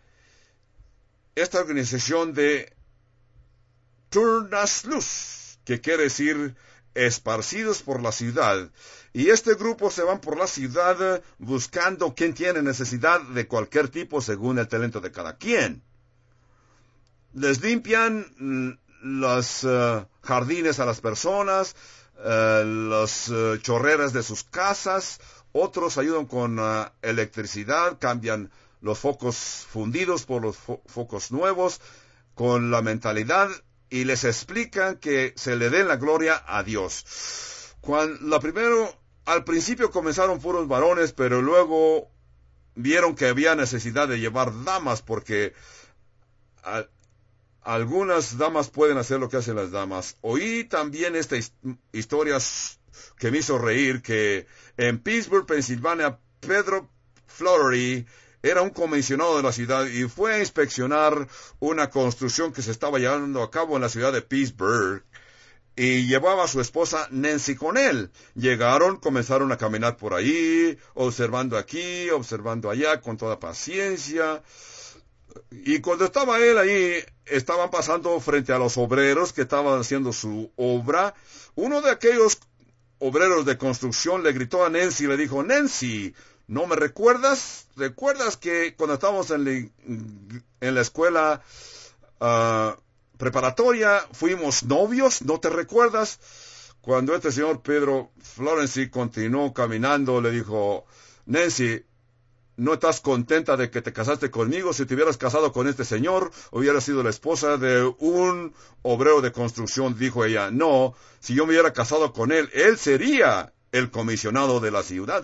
esta organización de Turnas Luz, que quiere decir esparcidos por la ciudad. Y este grupo se van por la ciudad buscando quien tiene necesidad de cualquier tipo según el talento de cada quien. Les limpian los uh, jardines a las personas, uh, las uh, chorreras de sus casas. Otros ayudan con uh, electricidad, cambian los focos fundidos por los fo- focos nuevos, con la mentalidad, y les explican que se le dé la gloria a Dios. Cuando, la primero, al principio comenzaron puros varones, pero luego vieron que había necesidad de llevar damas porque a, algunas damas pueden hacer lo que hacen las damas. Oí también esta his, historia que me hizo reír, que en Pittsburgh, Pensilvania, Pedro Flowery era un comisionado de la ciudad y fue a inspeccionar una construcción que se estaba llevando a cabo en la ciudad de Pittsburgh. Y llevaba a su esposa Nancy con él. Llegaron, comenzaron a caminar por ahí, observando aquí, observando allá, con toda paciencia. Y cuando estaba él ahí, estaban pasando frente a los obreros que estaban haciendo su obra. Uno de aquellos obreros de construcción le gritó a Nancy y le dijo, Nancy, ¿no me recuerdas? ¿Recuerdas que cuando estábamos en la, en la escuela uh, preparatoria fuimos novios? ¿No te recuerdas? Cuando este señor Pedro Flowery continuó caminando, le dijo, Nancy, ¿no estás contenta de que te casaste conmigo? Si te hubieras casado con este señor, hubieras sido la esposa de un obrero de construcción. Dijo ella, no, si yo me hubiera casado con él, él sería el comisionado de la ciudad.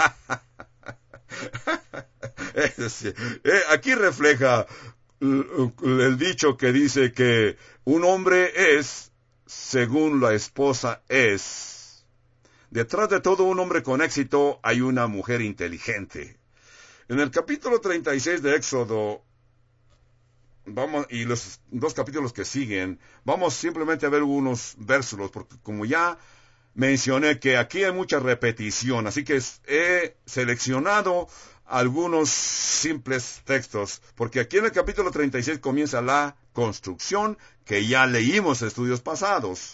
Aquí refleja el dicho que dice que un hombre es según la esposa es. Detrás de todo un hombre con éxito hay una mujer inteligente. En el capítulo treinta y seis de Éxodo, vamos, y los dos capítulos que siguen, vamos simplemente a ver unos versos, porque como ya mencioné que aquí hay mucha repetición, así que he seleccionado algunos simples textos, porque aquí en el capítulo treinta y seis comienza la construcción que ya leímos en estudios pasados.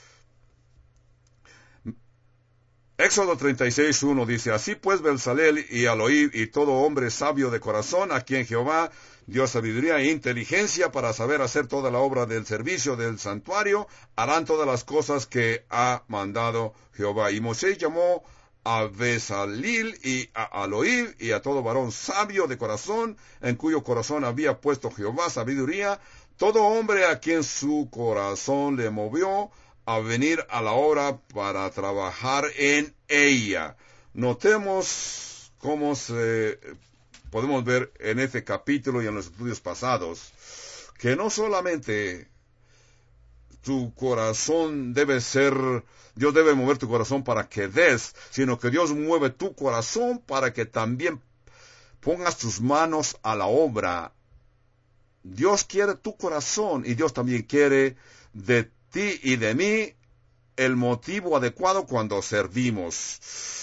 Éxodo treinta y seis, uno dice, así pues Bezaleel y Aholiab y todo hombre sabio de corazón, a quien Jehová dio sabiduría e inteligencia para saber hacer toda la obra del servicio del santuario, harán todas las cosas que ha mandado Jehová. Y Moisés llamó a Bezaleel y a Aholiab y a todo varón sabio de corazón, en cuyo corazón había puesto Jehová sabiduría, todo hombre a quien su corazón le movió a venir a la obra para trabajar en ella. Notemos cómo se podemos ver en este capítulo y en los estudios pasados, que no solamente tu corazón debe ser, Dios debe mover tu corazón para que des, sino que Dios mueve tu corazón para que también pongas tus manos a la obra. Dios quiere tu corazón y Dios también quiere de ti y de mí el motivo adecuado cuando servimos.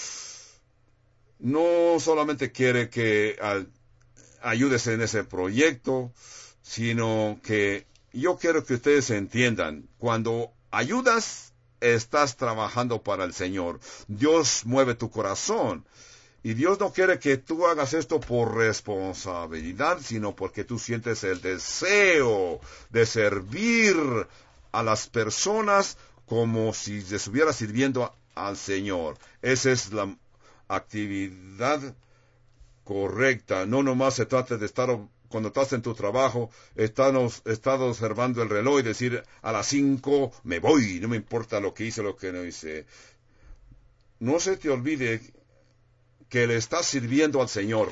No solamente quiere que uh, ayudes en ese proyecto, sino que yo quiero que ustedes entiendan, cuando ayudas, estás trabajando para el Señor. Dios mueve tu corazón. Y Dios no quiere que tú hagas esto por responsabilidad, sino porque tú sientes el deseo de servir a las personas como si les estuviera sirviendo a, al Señor. Esa es la actividad correcta. No nomás se trata de estar, cuando estás en tu trabajo, estar, estar observando el reloj y decir, a las cinco me voy, no me importa lo que hice, lo que no hice. No se te olvide que le estás sirviendo al Señor.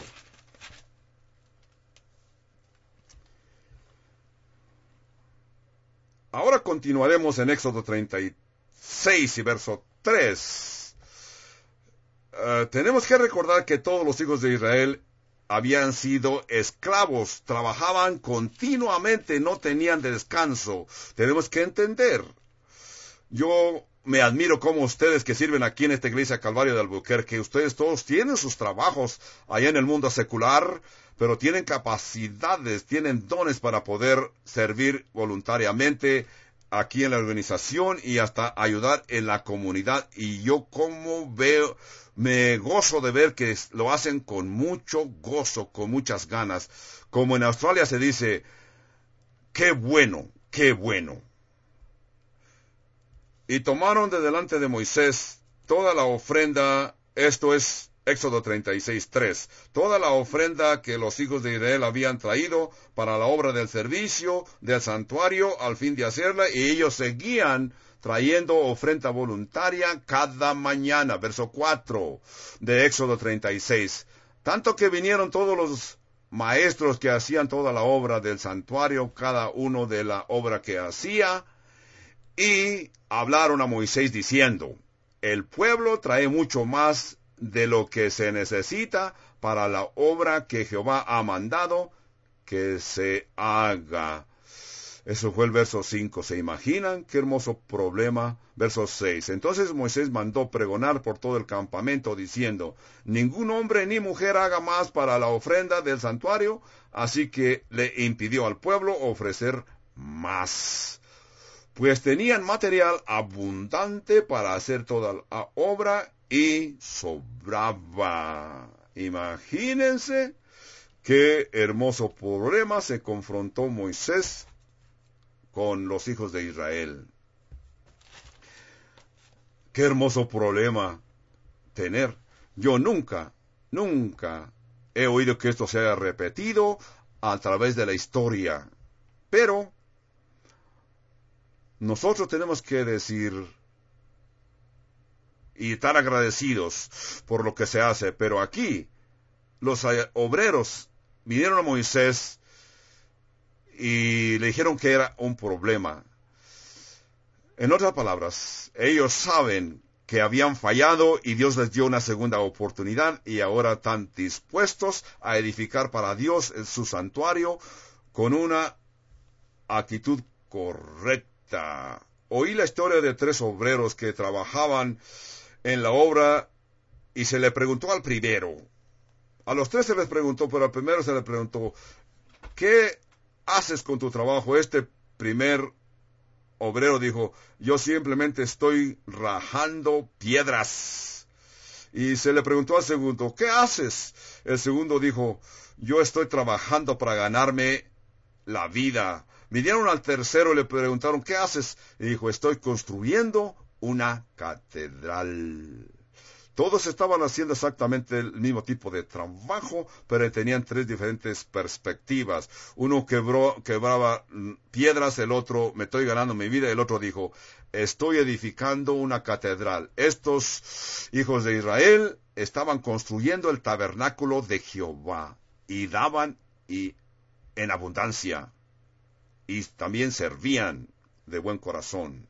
Ahora continuaremos en Éxodo treinta y seis y verso tres. Uh, tenemos que recordar que todos los hijos de Israel habían sido esclavos, trabajaban continuamente, no tenían descanso. Tenemos que entender. Yo me admiro como ustedes que sirven aquí en esta iglesia Calvario de Albuquerque, ustedes todos tienen sus trabajos allá en el mundo secular, pero tienen capacidades, tienen dones para poder servir voluntariamente aquí en la organización y hasta ayudar en la comunidad. Y yo como veo, me gozo de ver que lo hacen con mucho gozo, con muchas ganas. Como en Australia se dice, qué bueno, qué bueno. Y tomaron de delante de Moisés toda la ofrenda, esto es Éxodo treinta y seis, tres, toda la ofrenda que los hijos de Israel habían traído para la obra del servicio del santuario al fin de hacerla, y ellos seguían trayendo ofrenda voluntaria cada mañana. Verso cuatro de Éxodo treinta y seis. Tanto que vinieron todos los maestros que hacían toda la obra del santuario, cada uno de la obra que hacía, y hablaron a Moisés diciendo, el pueblo trae mucho más de lo que se necesita para la obra que Jehová ha mandado que se haga. Eso fue el verso cinco. ¿Se imaginan qué hermoso problema? Verso seis. Entonces Moisés mandó pregonar por todo el campamento diciendo, ningún hombre ni mujer haga más para la ofrenda del santuario, así que le impidió al pueblo ofrecer más, pues tenían material abundante para hacer toda la obra y sobraba. Imagínense qué hermoso problema se confrontó Moisés con los hijos de Israel. Qué hermoso problema tener. Yo nunca, nunca he oído que esto se haya repetido a través de la historia. Pero nosotros tenemos que decir y estar agradecidos por lo que se hace. Pero aquí los obreros vinieron a Moisés y le dijeron que era un problema. En otras palabras, ellos saben que habían fallado y Dios les dio una segunda oportunidad y ahora están dispuestos a edificar para Dios en su santuario con una actitud correcta. Oí la historia de tres obreros que trabajaban en la obra y se le preguntó al primero. A los tres se les preguntó, pero al primero se le preguntó, ¿qué haces con tu trabajo? Este primer obrero dijo, yo simplemente estoy rajando piedras. Y se le preguntó al segundo, ¿qué haces? El segundo dijo, yo estoy trabajando para ganarme la vida. Vinieron al tercero y le preguntaron, ¿qué haces? Y dijo, estoy construyendo una catedral. Todos estaban haciendo exactamente el mismo tipo de trabajo, pero tenían tres diferentes perspectivas. Uno quebró, quebraba piedras, el otro, me estoy ganando mi vida, el otro dijo, estoy edificando una catedral. Estos hijos de Israel estaban construyendo el tabernáculo de Jehová, y daban y en abundancia, y también servían de buen corazón.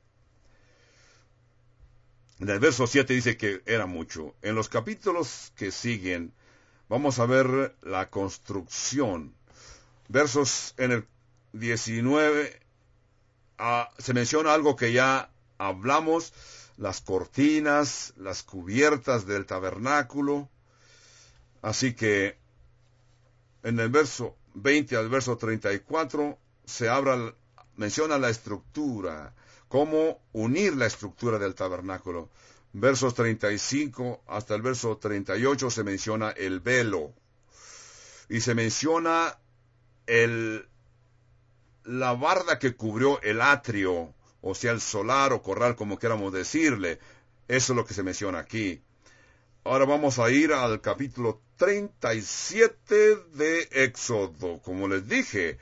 En el verso siete dice que era mucho. En los capítulos que siguen, vamos a ver la construcción. Versos en el diecinueve, ah, se menciona algo que ya hablamos, las cortinas, las cubiertas del tabernáculo. Así que en el verso veinte al verso treinta y cuatro se habla, menciona la estructura, cómo unir la estructura del tabernáculo. Versos treinta y cinco hasta el verso treinta y ocho se menciona el velo. Y se menciona el, la barda que cubrió el atrio, o sea, el solar o corral, como queramos decirle. Eso es lo que se menciona aquí. Ahora vamos a ir al capítulo treinta y siete de Éxodo. Como les dije,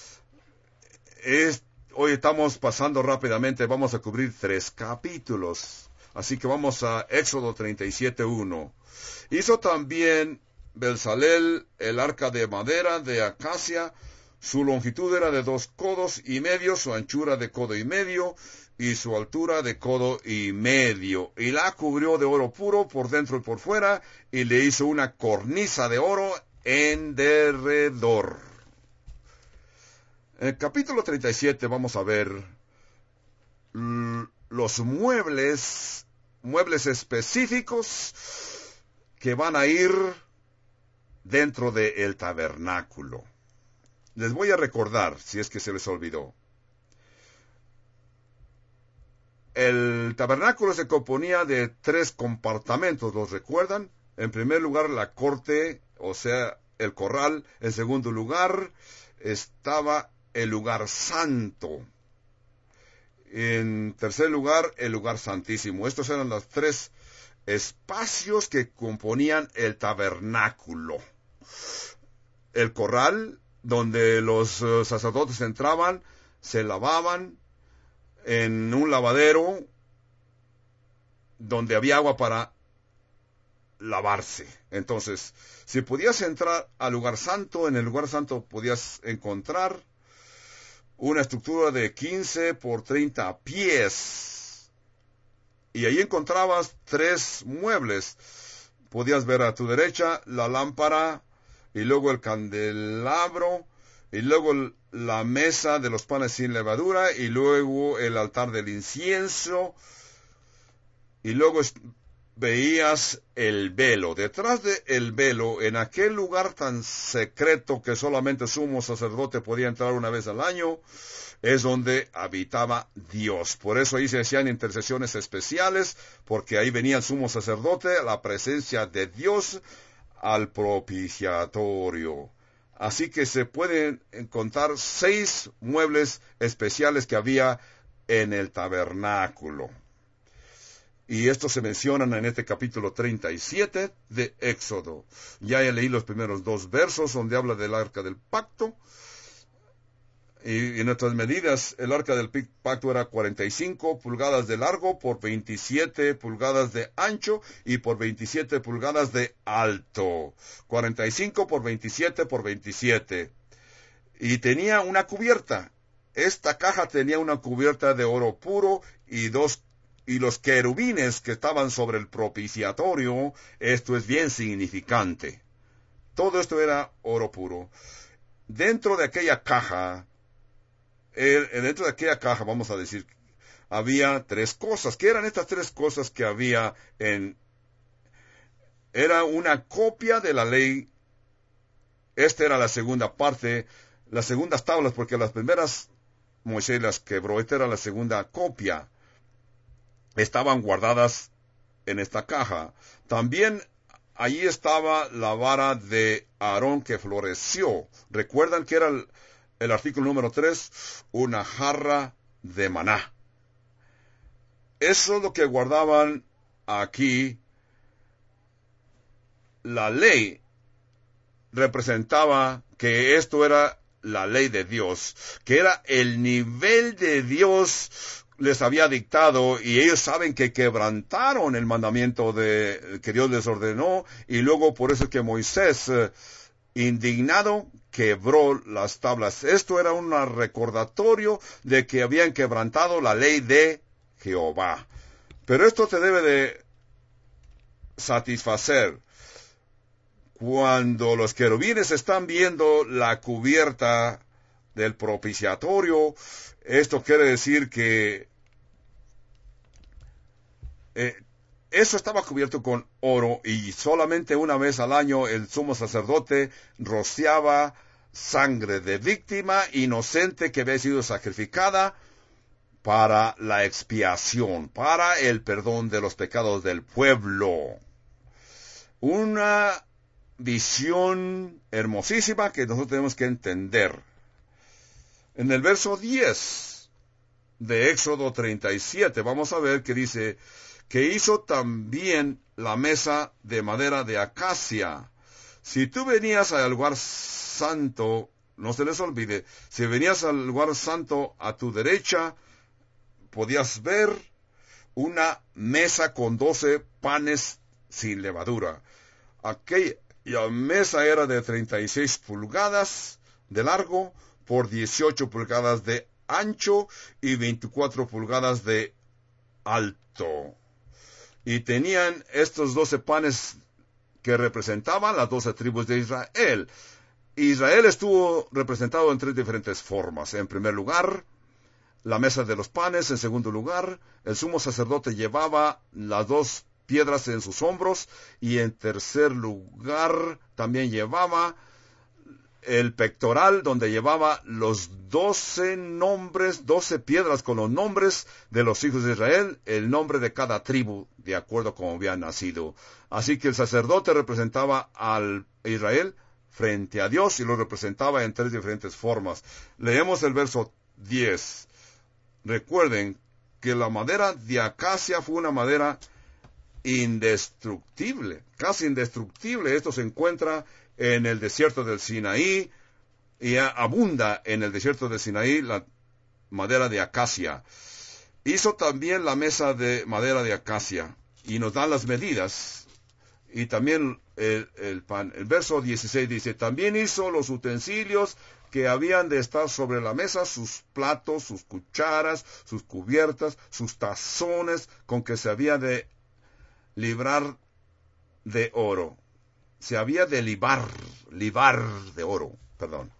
es hoy estamos pasando rápidamente, vamos a cubrir tres capítulos. Así que vamos a Éxodo treinta y siete, uno. Hizo también Bezalel el arca de madera de acacia. Su longitud era de dos codos y medio, su anchura de codo y medio, y su altura de codo y medio. Y la cubrió de oro puro por dentro y por fuera, y le hizo una cornisa de oro en derredor. En el capítulo treinta y siete vamos a ver los muebles, muebles específicos que van a ir dentro del tabernáculo. Les voy a recordar, si es que se les olvidó. El tabernáculo se componía de tres compartamentos, ¿los recuerdan? En primer lugar, la corte, o sea, el corral. En segundo lugar, estaba el lugar santo. En tercer lugar, el lugar santísimo. Estos eran los tres espacios que componían el tabernáculo. El corral, donde los uh, sacerdotes entraban, se lavaban en un lavadero donde había agua para lavarse. Entonces, si podías entrar al lugar santo, en el lugar santo podías encontrar una estructura de quince por treinta pies. Y ahí encontrabas tres muebles. Podías ver a tu derecha la lámpara, y luego el candelabro, y luego la mesa de los panes sin levadura, y luego el altar del incienso, y luego veías el velo. Detrás del velo, en aquel lugar tan secreto que solamente el sumo sacerdote podía entrar una vez al año, es donde habitaba Dios. Por eso ahí se hacían intercesiones especiales, porque ahí venía el sumo sacerdote, la presencia de Dios, al propiciatorio. Así que se pueden encontrar seis muebles especiales que había en el tabernáculo. Y estos se mencionan en este capítulo treinta y siete de Éxodo. Ya leí los primeros dos versos donde habla del arca del pacto. Y en nuestras medidas, el arca del pacto era cuarenta y cinco pulgadas de largo por veintisiete pulgadas de ancho y por veintisiete pulgadas de alto. cuarenta y cinco por veintisiete por veintisiete. Y tenía una cubierta. Esta caja tenía una cubierta de oro puro y dos y los querubines que estaban sobre el propiciatorio. Esto es bien significante. Todo esto era oro puro. Dentro de aquella caja, eh, dentro de aquella caja, vamos a decir, había tres cosas. ¿Qué eran estas tres cosas que había en? Era una copia de la ley. Esta era la segunda parte, las segundas tablas, porque las primeras Moisés las quebró. Esta era la segunda copia. Estaban guardadas en esta caja. También allí estaba la vara de Aarón que floreció. ¿Recuerdan que era el, el artículo número tres? Una jarra de maná. Eso es lo que guardaban aquí. La ley representaba que esto era la ley de Dios, que era el nivel de Dios les había dictado, y ellos saben que quebrantaron el mandamiento de, que Dios les ordenó, y luego por eso es que Moisés, eh, indignado, quebró las tablas. Esto era un recordatorio de que habían quebrantado la ley de Jehová. Pero esto te debe de satisfacer. Cuando los querubines están viendo la cubierta del propiciatorio, esto quiere decir que Eh, eso estaba cubierto con oro, y solamente una vez al año el sumo sacerdote rociaba sangre de víctima inocente que había sido sacrificada para la expiación, para el perdón de los pecados del pueblo. Una visión hermosísima que nosotros tenemos que entender. En el verso diez de Éxodo treinta y siete vamos a ver que dice que hizo también la mesa de madera de acacia. Si tú venías al lugar santo, no se les olvide, si venías al lugar santo a tu derecha, podías ver una mesa con doce panes sin levadura. Aquella mesa era de treinta y seis pulgadas de largo por dieciocho pulgadas de ancho y veinticuatro pulgadas de alto. Y tenían estos doce panes que representaban las doce tribus de Israel. Israel estuvo representado en tres diferentes formas. En primer lugar, la mesa de los panes. En segundo lugar, el sumo sacerdote llevaba las dos piedras en sus hombros. Y en tercer lugar, también llevaba el pectoral, donde llevaba los doce nombres, doce piedras con los nombres de los hijos de Israel, el nombre de cada tribu, de acuerdo a cómo habían nacido. Así que el sacerdote representaba al Israel frente a Dios y lo representaba en tres diferentes formas. Leemos el verso diez. Recuerden que la madera de acacia fue una madera indestructible, casi indestructible. Esto se encuentra en el desierto del Sinaí, y abunda en el desierto del Sinaí la madera de acacia. Hizo también la mesa de madera de acacia, y nos dan las medidas, y también el, el pan. El verso dieciséis dice, también hizo los utensilios que habían de estar sobre la mesa, sus platos, sus cucharas, sus cubiertas, sus tazones, con que se había de librar de oro. Se había de libar, libar de oro, perdón.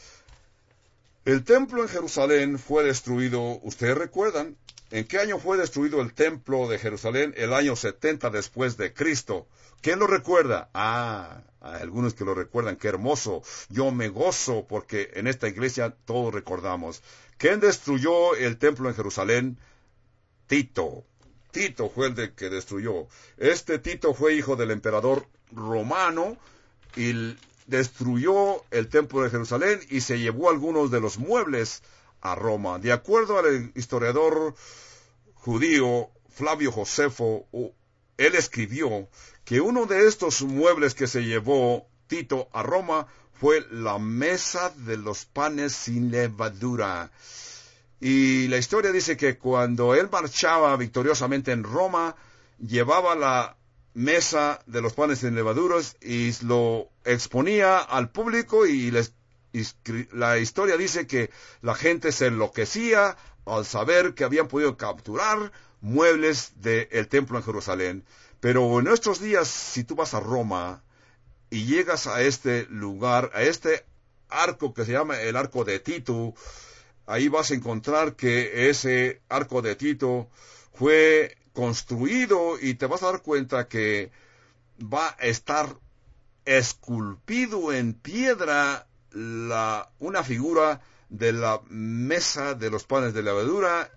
El templo en Jerusalén fue destruido, ustedes recuerdan, ¿en qué año fue destruido el templo de Jerusalén? El año setenta después de Cristo. ¿Quién lo recuerda? Ah, hay algunos que lo recuerdan, qué hermoso. Yo me gozo porque en esta iglesia todos recordamos. ¿Quién destruyó el templo en Jerusalén? Tito. Tito fue el de que destruyó. Este Tito fue hijo del emperador romano y destruyó el templo de Jerusalén y se llevó algunos de los muebles a Roma. De acuerdo al historiador judío Flavio Josefo, él escribió que uno de estos muebles que se llevó Tito a Roma fue la mesa de los panes sin levadura. Y la historia dice que cuando él marchaba victoriosamente en Roma, llevaba la mesa de los panes sin levaduras y lo exponía al público y les, y la historia dice que la gente se enloquecía al saber que habían podido capturar muebles del templo en Jerusalén. Pero en nuestros días, si tú vas a Roma y llegas a este lugar, a este arco que se llama el Arco de Tito, ahí vas a encontrar que ese Arco de Tito fue construido y te vas a dar cuenta que va a estar esculpido en piedra la, una figura de la mesa de los panes de levadura,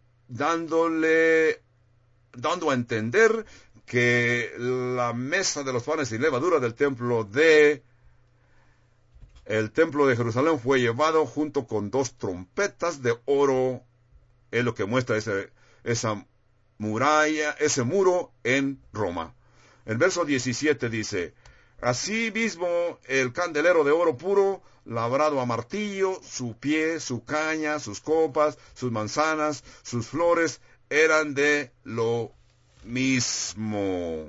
dándole, dando a entender que la mesa de los panes sin levadura del templo de el templo de Jerusalén fue llevado junto con dos trompetas de oro, es lo que muestra ese, esa muralla, ese muro en Roma. El verso diecisiete dice, así mismo el candelero de oro puro, labrado a martillo, su pie, su caña, sus copas, sus manzanas, sus flores, eran de lo mismo.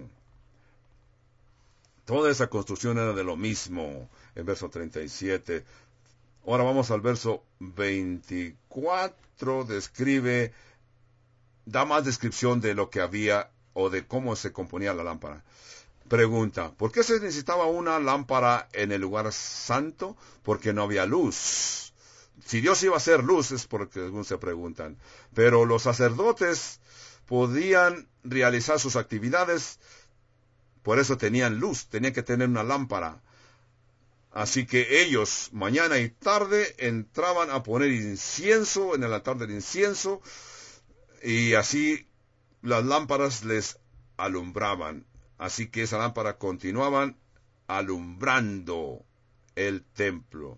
Toda esa construcción era de lo mismo. El verso treinta y siete. Ahora vamos al verso veinticuatro. Describe, da más descripción de lo que había o de cómo se componía la lámpara. Pregunta, ¿por qué se necesitaba una lámpara en el lugar santo? Porque no había luz. Si Dios iba a hacer luz, es porque algunos se preguntan. Pero los sacerdotes podían realizar sus actividades, por eso tenían luz, tenían que tener una lámpara. Así que ellos, mañana y tarde, entraban a poner incienso en el altar del incienso, y así las lámparas les alumbraban. Así que esa lámpara continuaban alumbrando el templo.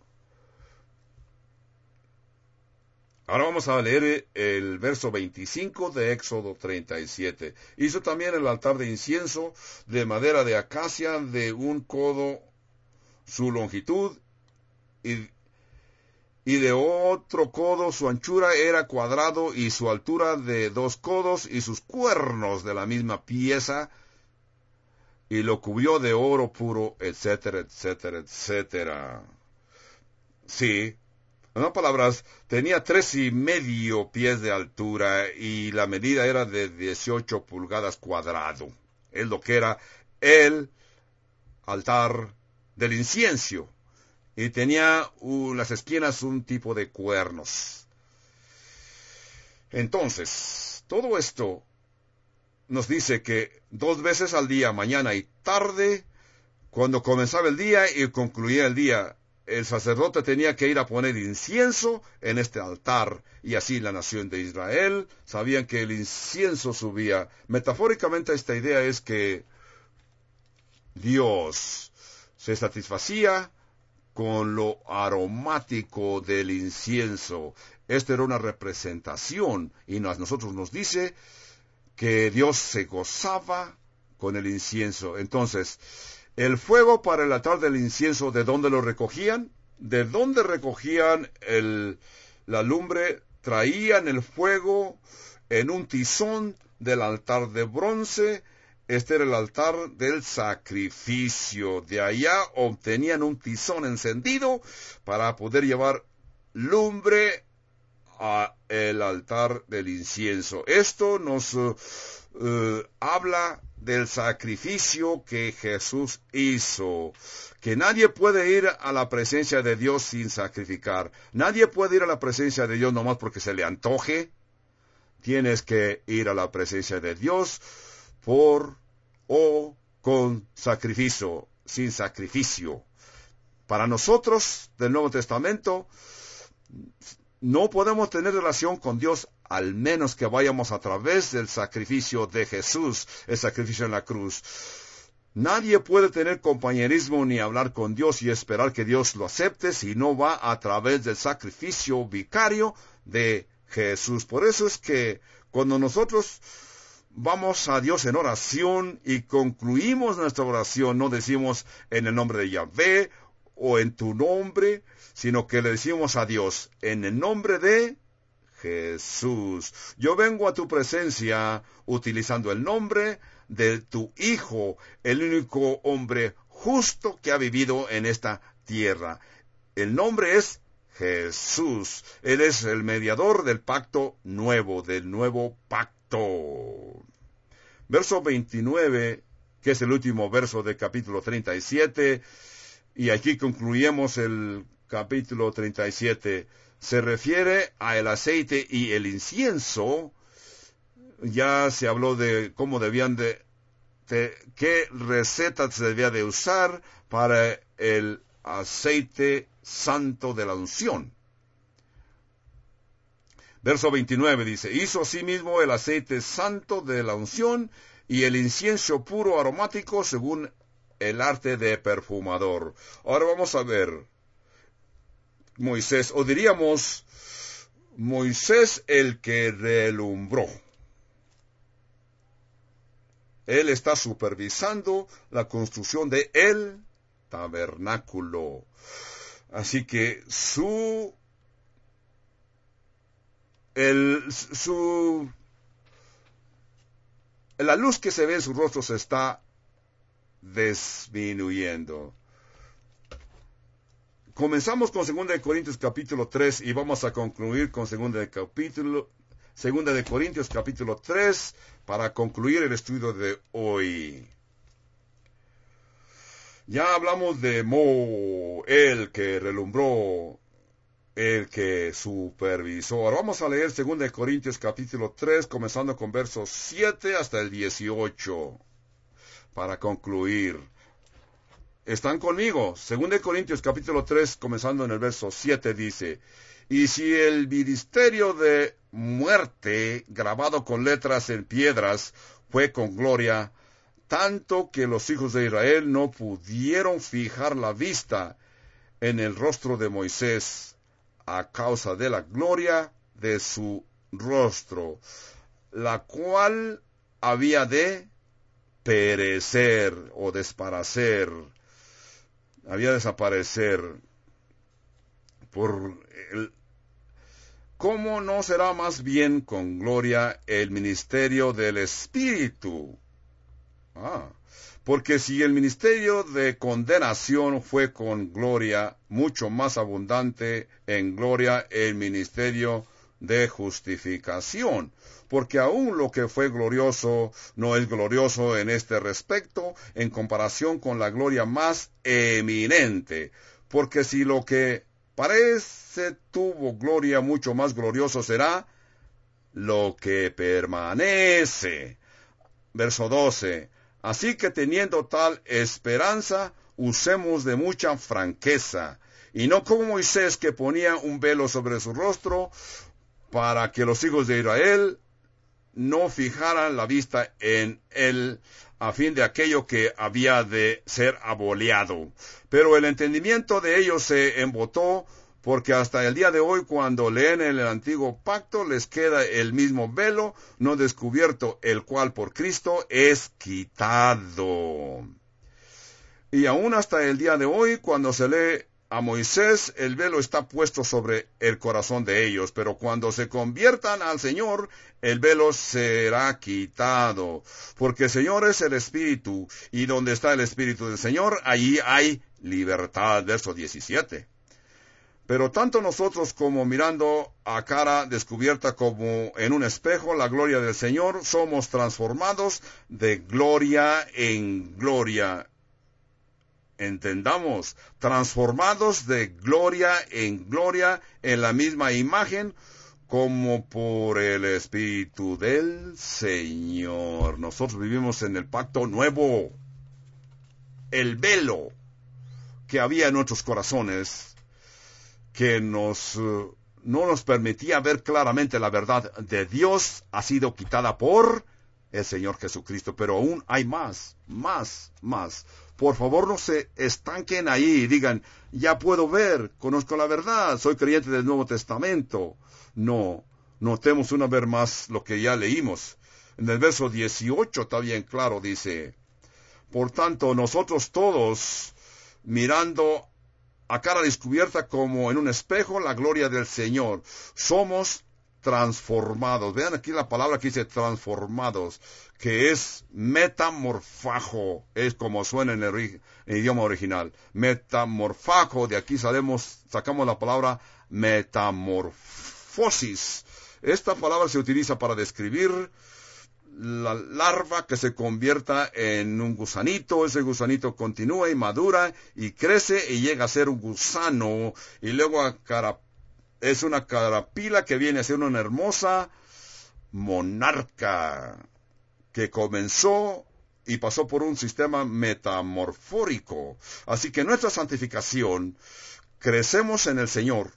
Ahora vamos a leer el verso veinticinco de Éxodo treinta y siete. Hizo también el altar de incienso de madera de acacia de un codo su longitud y, y de otro codo su anchura era cuadrado y su altura de dos codos y sus cuernos de la misma pieza y lo cubrió de oro puro, etcétera, etcétera, etcétera. Sí. En otras palabras, tenía tres y medio pies de altura y la medida era de dieciocho pulgadas cuadrado. Es lo que era el altar del incienso. Y tenía uh, las esquinas un tipo de cuernos. Entonces, todo esto nos dice que dos veces al día, mañana y tarde, cuando comenzaba el día y concluía el día, el sacerdote tenía que ir a poner incienso en este altar, y así la nación de Israel sabían que el incienso subía. Metafóricamente esta idea es que Dios se satisfacía con lo aromático del incienso. Esta era una representación, y a nosotros nos dice que Dios se gozaba con el incienso. Entonces, el fuego para el altar del incienso, ¿de dónde lo recogían? ¿De dónde recogían el, la lumbre? Traían el fuego en un tizón del altar de bronce este era el altar del sacrificio. De allá obtenían un tizón encendido para poder llevar lumbre a el altar del incienso. Esto nos uh, uh, habla del sacrificio que Jesús hizo, que nadie puede ir a la presencia de Dios sin sacrificar. Nadie puede ir a la presencia de Dios nomás porque se le antoje. Tienes que ir a la presencia de Dios por o con sacrificio, sin sacrificio. Para nosotros del Nuevo Testamento, no podemos tener relación con Dios al menos que vayamos a través del sacrificio de Jesús, el sacrificio en la cruz. Nadie puede tener compañerismo ni hablar con Dios y esperar que Dios lo acepte si no va a través del sacrificio vicario de Jesús. Por eso es que cuando nosotros vamos a Dios en oración y concluimos nuestra oración, no decimos en el nombre de Yahvé o en tu nombre, sino que le decimos a Dios en el nombre de Jesús. Yo vengo a tu presencia utilizando el nombre de tu Hijo, el único hombre justo que ha vivido en esta tierra. El nombre es Jesús. Él es el mediador del pacto nuevo, del nuevo pacto. Verso veintinueve, que es el último verso del capítulo treinta y siete, y aquí concluimos el capítulo treinta y siete, se refiere a el aceite y el incienso. Ya se habló de cómo debían de, de qué receta se debía de usar para el aceite santo de la unción. Verso veintinueve dice, hizo asimismo el aceite santo de la unción y el incienso puro aromático según el arte de perfumador. Ahora vamos a ver Moisés, o diríamos Moisés el que relumbró. Él está supervisando la construcción de el tabernáculo. Así que su el su la luz que se ve en su rostro se está disminuyendo. Comenzamos con segunda de Corintios capítulo tres y vamos a concluir con segunda de capítulo segunda de Corintios capítulo tres para concluir el estudio de hoy. Ya hablamos de Mo, el que relumbró, el que supervisó. Ahora vamos a leer segunda de Corintios capítulo tres, comenzando con versos siete hasta el dieciocho, para concluir. ¿Están conmigo? segunda de Corintios capítulo tres, comenzando en el verso siete, dice, y si el ministerio de muerte, grabado con letras en piedras, fue con gloria, tanto que los hijos de Israel no pudieron fijar la vista en el rostro de Moisés a causa de la gloria de su rostro, la cual había de perecer o desparecer, había de desaparecer. Por el, ¿cómo no será más bien con gloria el ministerio del Espíritu? Ah, porque si el ministerio de condenación fue con gloria, mucho más abundante en gloria el ministerio de justificación. Porque aún lo que fue glorioso no es glorioso en este respecto, en comparación con la gloria más eminente. Porque si lo que parece tuvo gloria, mucho más glorioso será lo que permanece. Verso doce. Así que teniendo tal esperanza, usemos de mucha franqueza, y no como Moisés, que ponía un velo sobre su rostro, para que los hijos de Israel no fijaran la vista en él, a fin de aquello que había de ser aboleado. Pero el entendimiento de ellos se embotó, porque hasta el día de hoy, cuando leen el antiguo pacto, les queda el mismo velo no descubierto, el cual por Cristo es quitado. Y aún hasta el día de hoy, cuando se lee a Moisés el velo está puesto sobre el corazón de ellos, pero cuando se conviertan al Señor, el velo será quitado, porque el Señor es el Espíritu, y donde está el Espíritu del Señor, allí hay libertad. Verso diecisiete. Pero tanto nosotros como mirando a cara descubierta como en un espejo la gloria del Señor, somos transformados de gloria en gloria. Entendamos, transformados de gloria en gloria en la misma imagen como por el Espíritu del Señor. Nosotros vivimos en el pacto nuevo. El velo que había en nuestros corazones que nos, uh, no nos permitía ver claramente la verdad de Dios ha sido quitada por el Señor Jesucristo. Pero aún hay más, más, más. Por favor, no se estanquen ahí y digan, ya puedo ver, conozco la verdad, soy creyente del Nuevo Testamento. No, notemos una vez más lo que ya leímos. En el verso dieciocho está bien claro, dice, por tanto, nosotros todos, mirando a cara descubierta como en un espejo la gloria del Señor, somos transformados. Vean aquí la palabra que dice transformados, que es metamorfajo, es como suena en el, en el idioma original. Metamorfajo, de aquí salemos, sacamos la palabra metamorfosis. Esta palabra se utiliza para describir la larva que se convierta en un gusanito. Ese gusanito continúa y madura y crece y llega a ser un gusano, y luego a cara, es una carapila que viene a ser una hermosa monarca que comenzó y pasó por un sistema metamorfórico. Así que nuestra santificación, crecemos en el Señor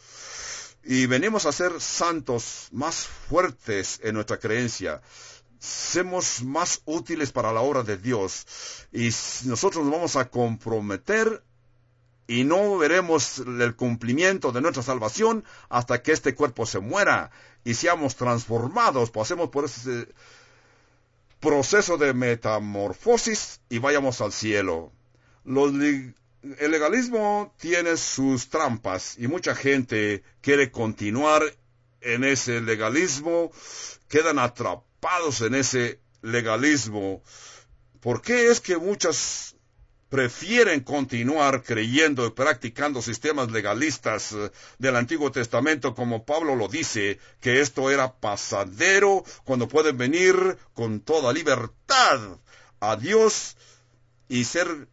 y venimos a ser santos, más fuertes en nuestra creencia. Somos más útiles para la obra de Dios y nosotros nos vamos a comprometer y no veremos el cumplimiento de nuestra salvación hasta que este cuerpo se muera y seamos transformados. Pasemos por ese proceso de metamorfosis y vayamos al cielo. Los, el legalismo tiene sus trampas y mucha gente quiere continuar en ese legalismo, quedan atrapados en ese legalismo. ¿Por qué es que muchas prefieren continuar creyendo y practicando sistemas legalistas uh, del Antiguo Testamento, como Pablo lo dice, que esto era pasadero, cuando pueden venir con toda libertad a Dios y ser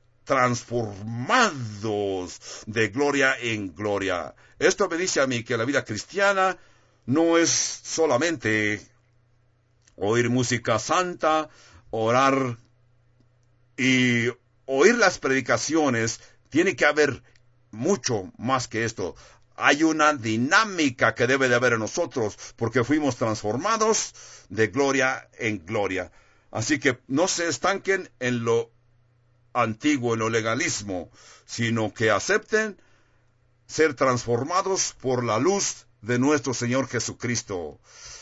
transformados de gloria en gloria? Esto me dice a mí que la vida cristiana no es solamente oír música santa, orar y oír las predicaciones. Tiene que haber mucho más que esto. Hay una dinámica que debe de haber en nosotros, porque fuimos transformados de gloria en gloria. Así que no se estanquen en lo antiguo, en lo legalismo, sino que acepten ser transformados por la luz de nuestro Señor Jesucristo.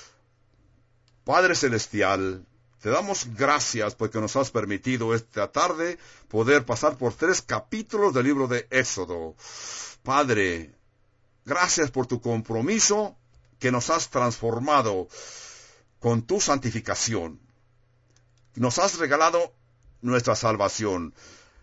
Padre Celestial, te damos gracias porque nos has permitido esta tarde poder pasar por tres capítulos del libro de Éxodo. Padre, gracias por tu compromiso que nos has transformado con tu santificación. Nos has regalado nuestra salvación.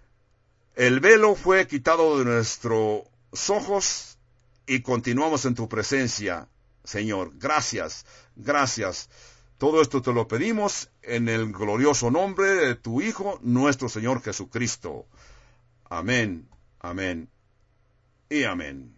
El velo fue quitado de nuestros ojos y continuamos en tu presencia, Señor. Gracias, gracias. Todo esto te lo pedimos en el glorioso nombre de tu Hijo, nuestro Señor Jesucristo. Amén, amén y amén.